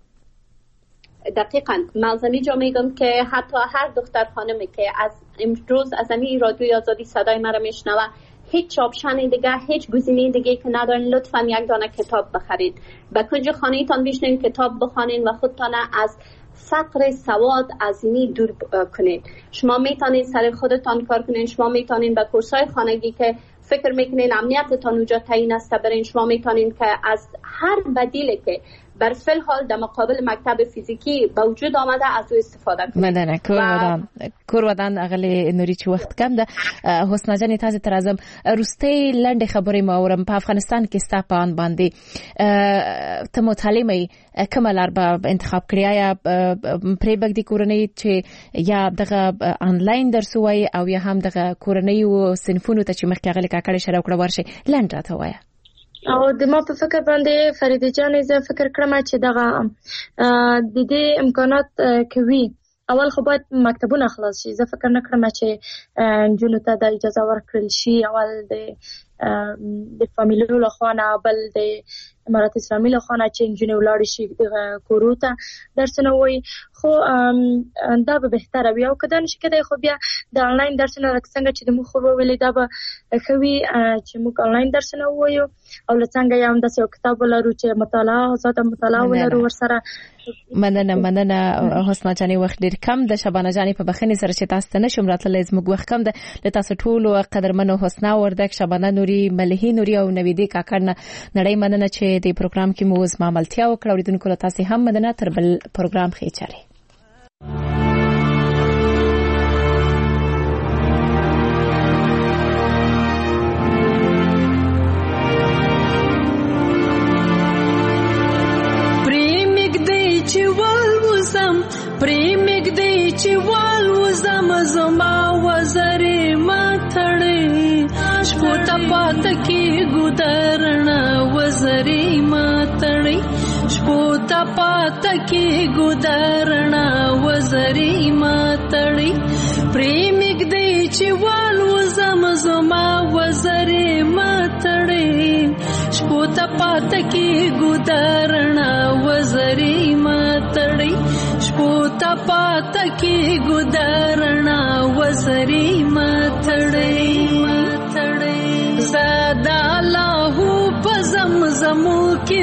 Speaker 12: دقیقاً ملزمی جا میگم که حتی هر دختر خانمی که از امروز از امی رادیوی آزادی صدای مرا میشنوه، هیچ آپشن دیگه، هیچ گزینه دیگه که ندارین، لطفاً یک دانه کتاب بخرید، به کنج خانه تان بشینین کتاب بخوانین و خودتان از فقر سواد از اینی دور کنید. شما میتونید سر خودتان کار کنین، شما میتونید به کورسای خانگی که فکر میکنین امنیتتان اونجا تعیین است برین، شما میتونید که از هر بدیلی که بر فل حال در مقابل مکتب فیزیکی به وجود آمده از او استفاده کنید.
Speaker 2: مننه کور ودان کور ودان اغلی نوری چې وخت کم ده. حسنا جان تاسو تر ازم روستي لنډ خبرې ما اورم په افغانستان کې ستاپان باندې ته مطالعه کومه لار به انتخاب کړی یا پرې بګ دي کورنۍ چې یا دغه آنلاین درس وای او یا هم دغه کورنۍ او صنفونو ته چې مخکې غلي کاکړې شره وکړه ورشي لنډ راته وای.
Speaker 14: او د ما په فکر باندې فریده جان زه فکر کړم چې دغه د دې امکانات کوي. اول خو باید مکتبونه خلاص شي. زه فکر نه کړم چې جنونو ته د اجازه ورکړل شي. اول د د فامیلونو له خوا نه، بل د امارات اسلامي له خوا نه چې جنونو ولاړ شي کورو ته درسونه وایي، خو دا به بهتره وي. او که دا نشي کېدای خو بیا د آنلاین درسونه لکه څنګه چې د موږ خور وویلې دا به ښه وي چې موږ آنلاین درسونه ووایو او له څنګه یې همداسې یو کتاب ولرو چې مطالعه ازاده مطالعه ولرو ورسره.
Speaker 2: مننه مننه حسنا جانې، وخت ډېر کم د شبانه جانې په بخښنې سره چې تاسو ته نشم راتللی، زموږ وخت کم ده. له تاسو ټولو قدرمنو حسنا وردک، شبانه نوري، ملهي نوري او نویدې کاکړ نه نړۍ مننه چې د پروګرام کې مو زما ملتیا وکړه. اوریدونکو له تاسو هم مننه. تر بل پروګرام ښې چارې.
Speaker 15: پریمګ دی چې وال وزم زما وزرې ماتړې شپو ته پات کې ګودرنا وزرې ماتړې شپو ته پات کې ګودرنا وزرې ماتړې پریمګ دی چې وال وزم زما وزرې ماتړې شپو ته پات کې ګدارنا وزرې ماتړې شپو ته پات کې ګدارنا وزرې ماتړې ماتړې زادا الله زمزمو کې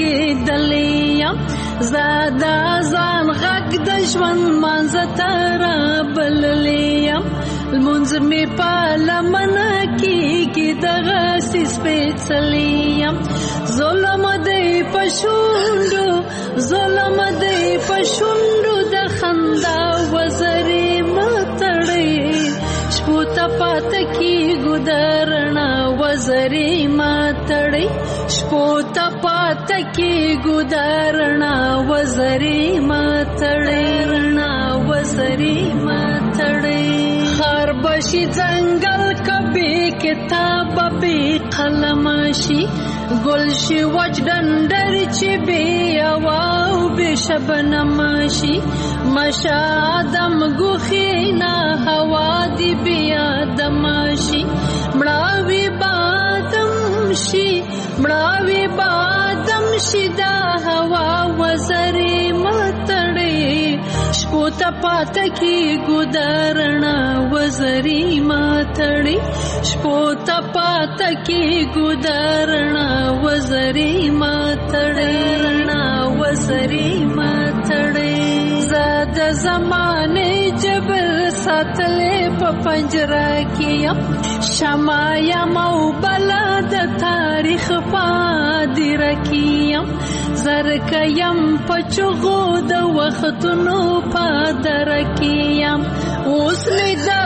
Speaker 15: زګېدلې زادا ځان غږ د ژوند منځ ته رابللې لمونځ مې په لمنه کېږي دغسې سپېڅلې ظلم دی په شونډو ظلم دی په شونډو د خندا وزرې ماتړې شپو ته پاته کېږو درنا وزرې ماتړې شپو ته پاته کېږو درنا وزرې ماتړې رڼا وزرې ماتړې خار بشي ځنګل کبي کتاب به قلم شي ګل شي وچ ډنډر چې بې اواو بې شبنم شي مشا آدم ګوخینا هوا دی بې آدم شي مړاوي بادم شي مړاوي بادم شي دا هوا وزرې ماتړې شپو ته پاته کېږو درنا وزرې ماتړې شپو ته پاته کېږو درنا وزرې ماتړې رڼا وزرې ماتړې زاد زمانه جبر ساتلې په پنجره کې شمع یم او بلا د تاریخ پادره کې زرک یم په چغو د وختونو پادره کې اوس مې دا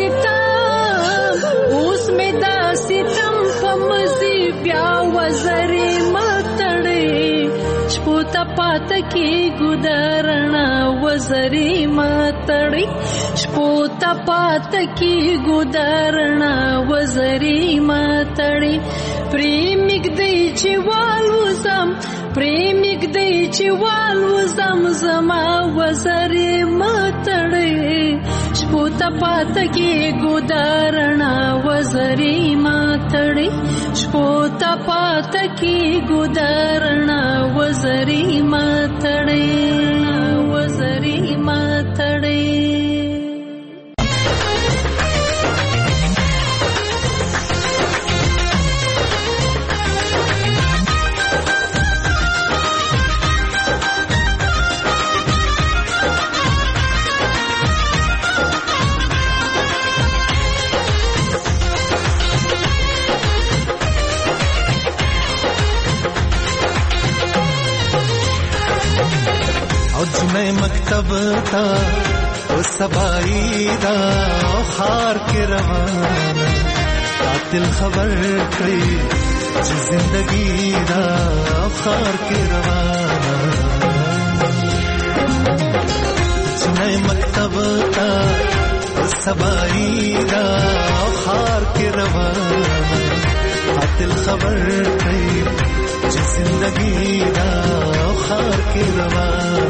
Speaker 15: ستم اوس مې دا ستم په مزي بیا وزرې ماتړې شپو ته پاته کېږو درنا وزرې ماتړې شپو ته پاته کېږو درنا وزرې ماتړې پرې مګدې چې والوزم پرې مګدې چې والوزم زما وزرې ماتړې شپو ته پاته کېږو درنا وزرې ماتړې شپو ته پاته کېږو درنا وزرې ماتړې وزرې ماتړې
Speaker 16: جنې مکتب تا او سبای دا خار کې روان قاتل خبر کړي چې زندگی دا خار کې روان جنې مکتب تا او سبای دا خار کې روان قاتل خبر کړي چې زندگی دا خار کې روان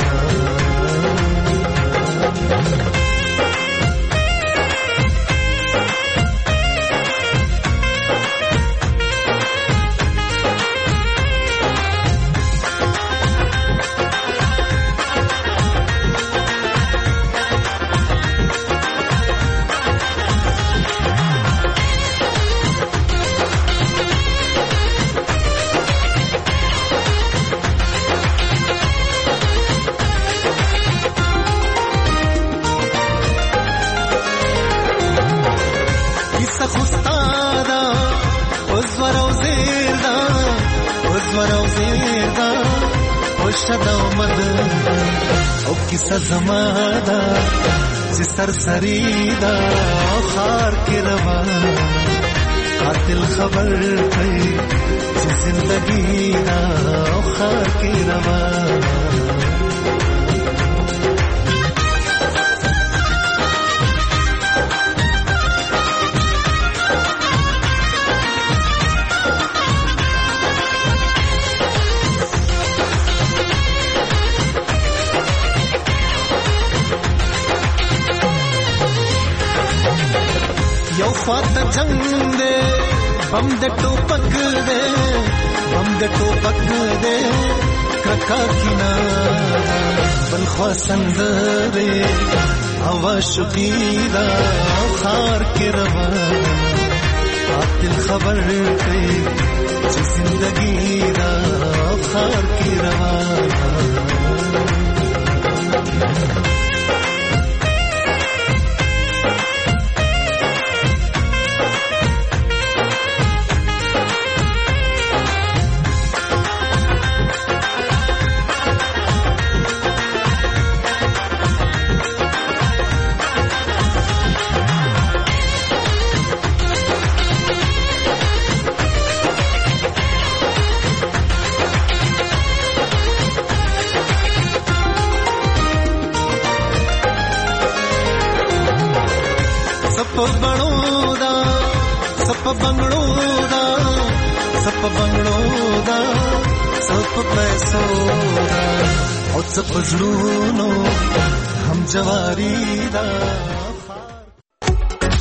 Speaker 16: زمادا چې سرسری دا خار کې روان قاتل خبر کړي چې زندگی دا خار کې روان یو خواته جنگ دے بم د ټوپک دے بم د ټوپک دے کرکا کینا بل خوا سندره هوا شقیدا خار کې روان قاتل خبر کوي چې زندگی دا خار کې روان
Speaker 15: پزړونو هم جواری دا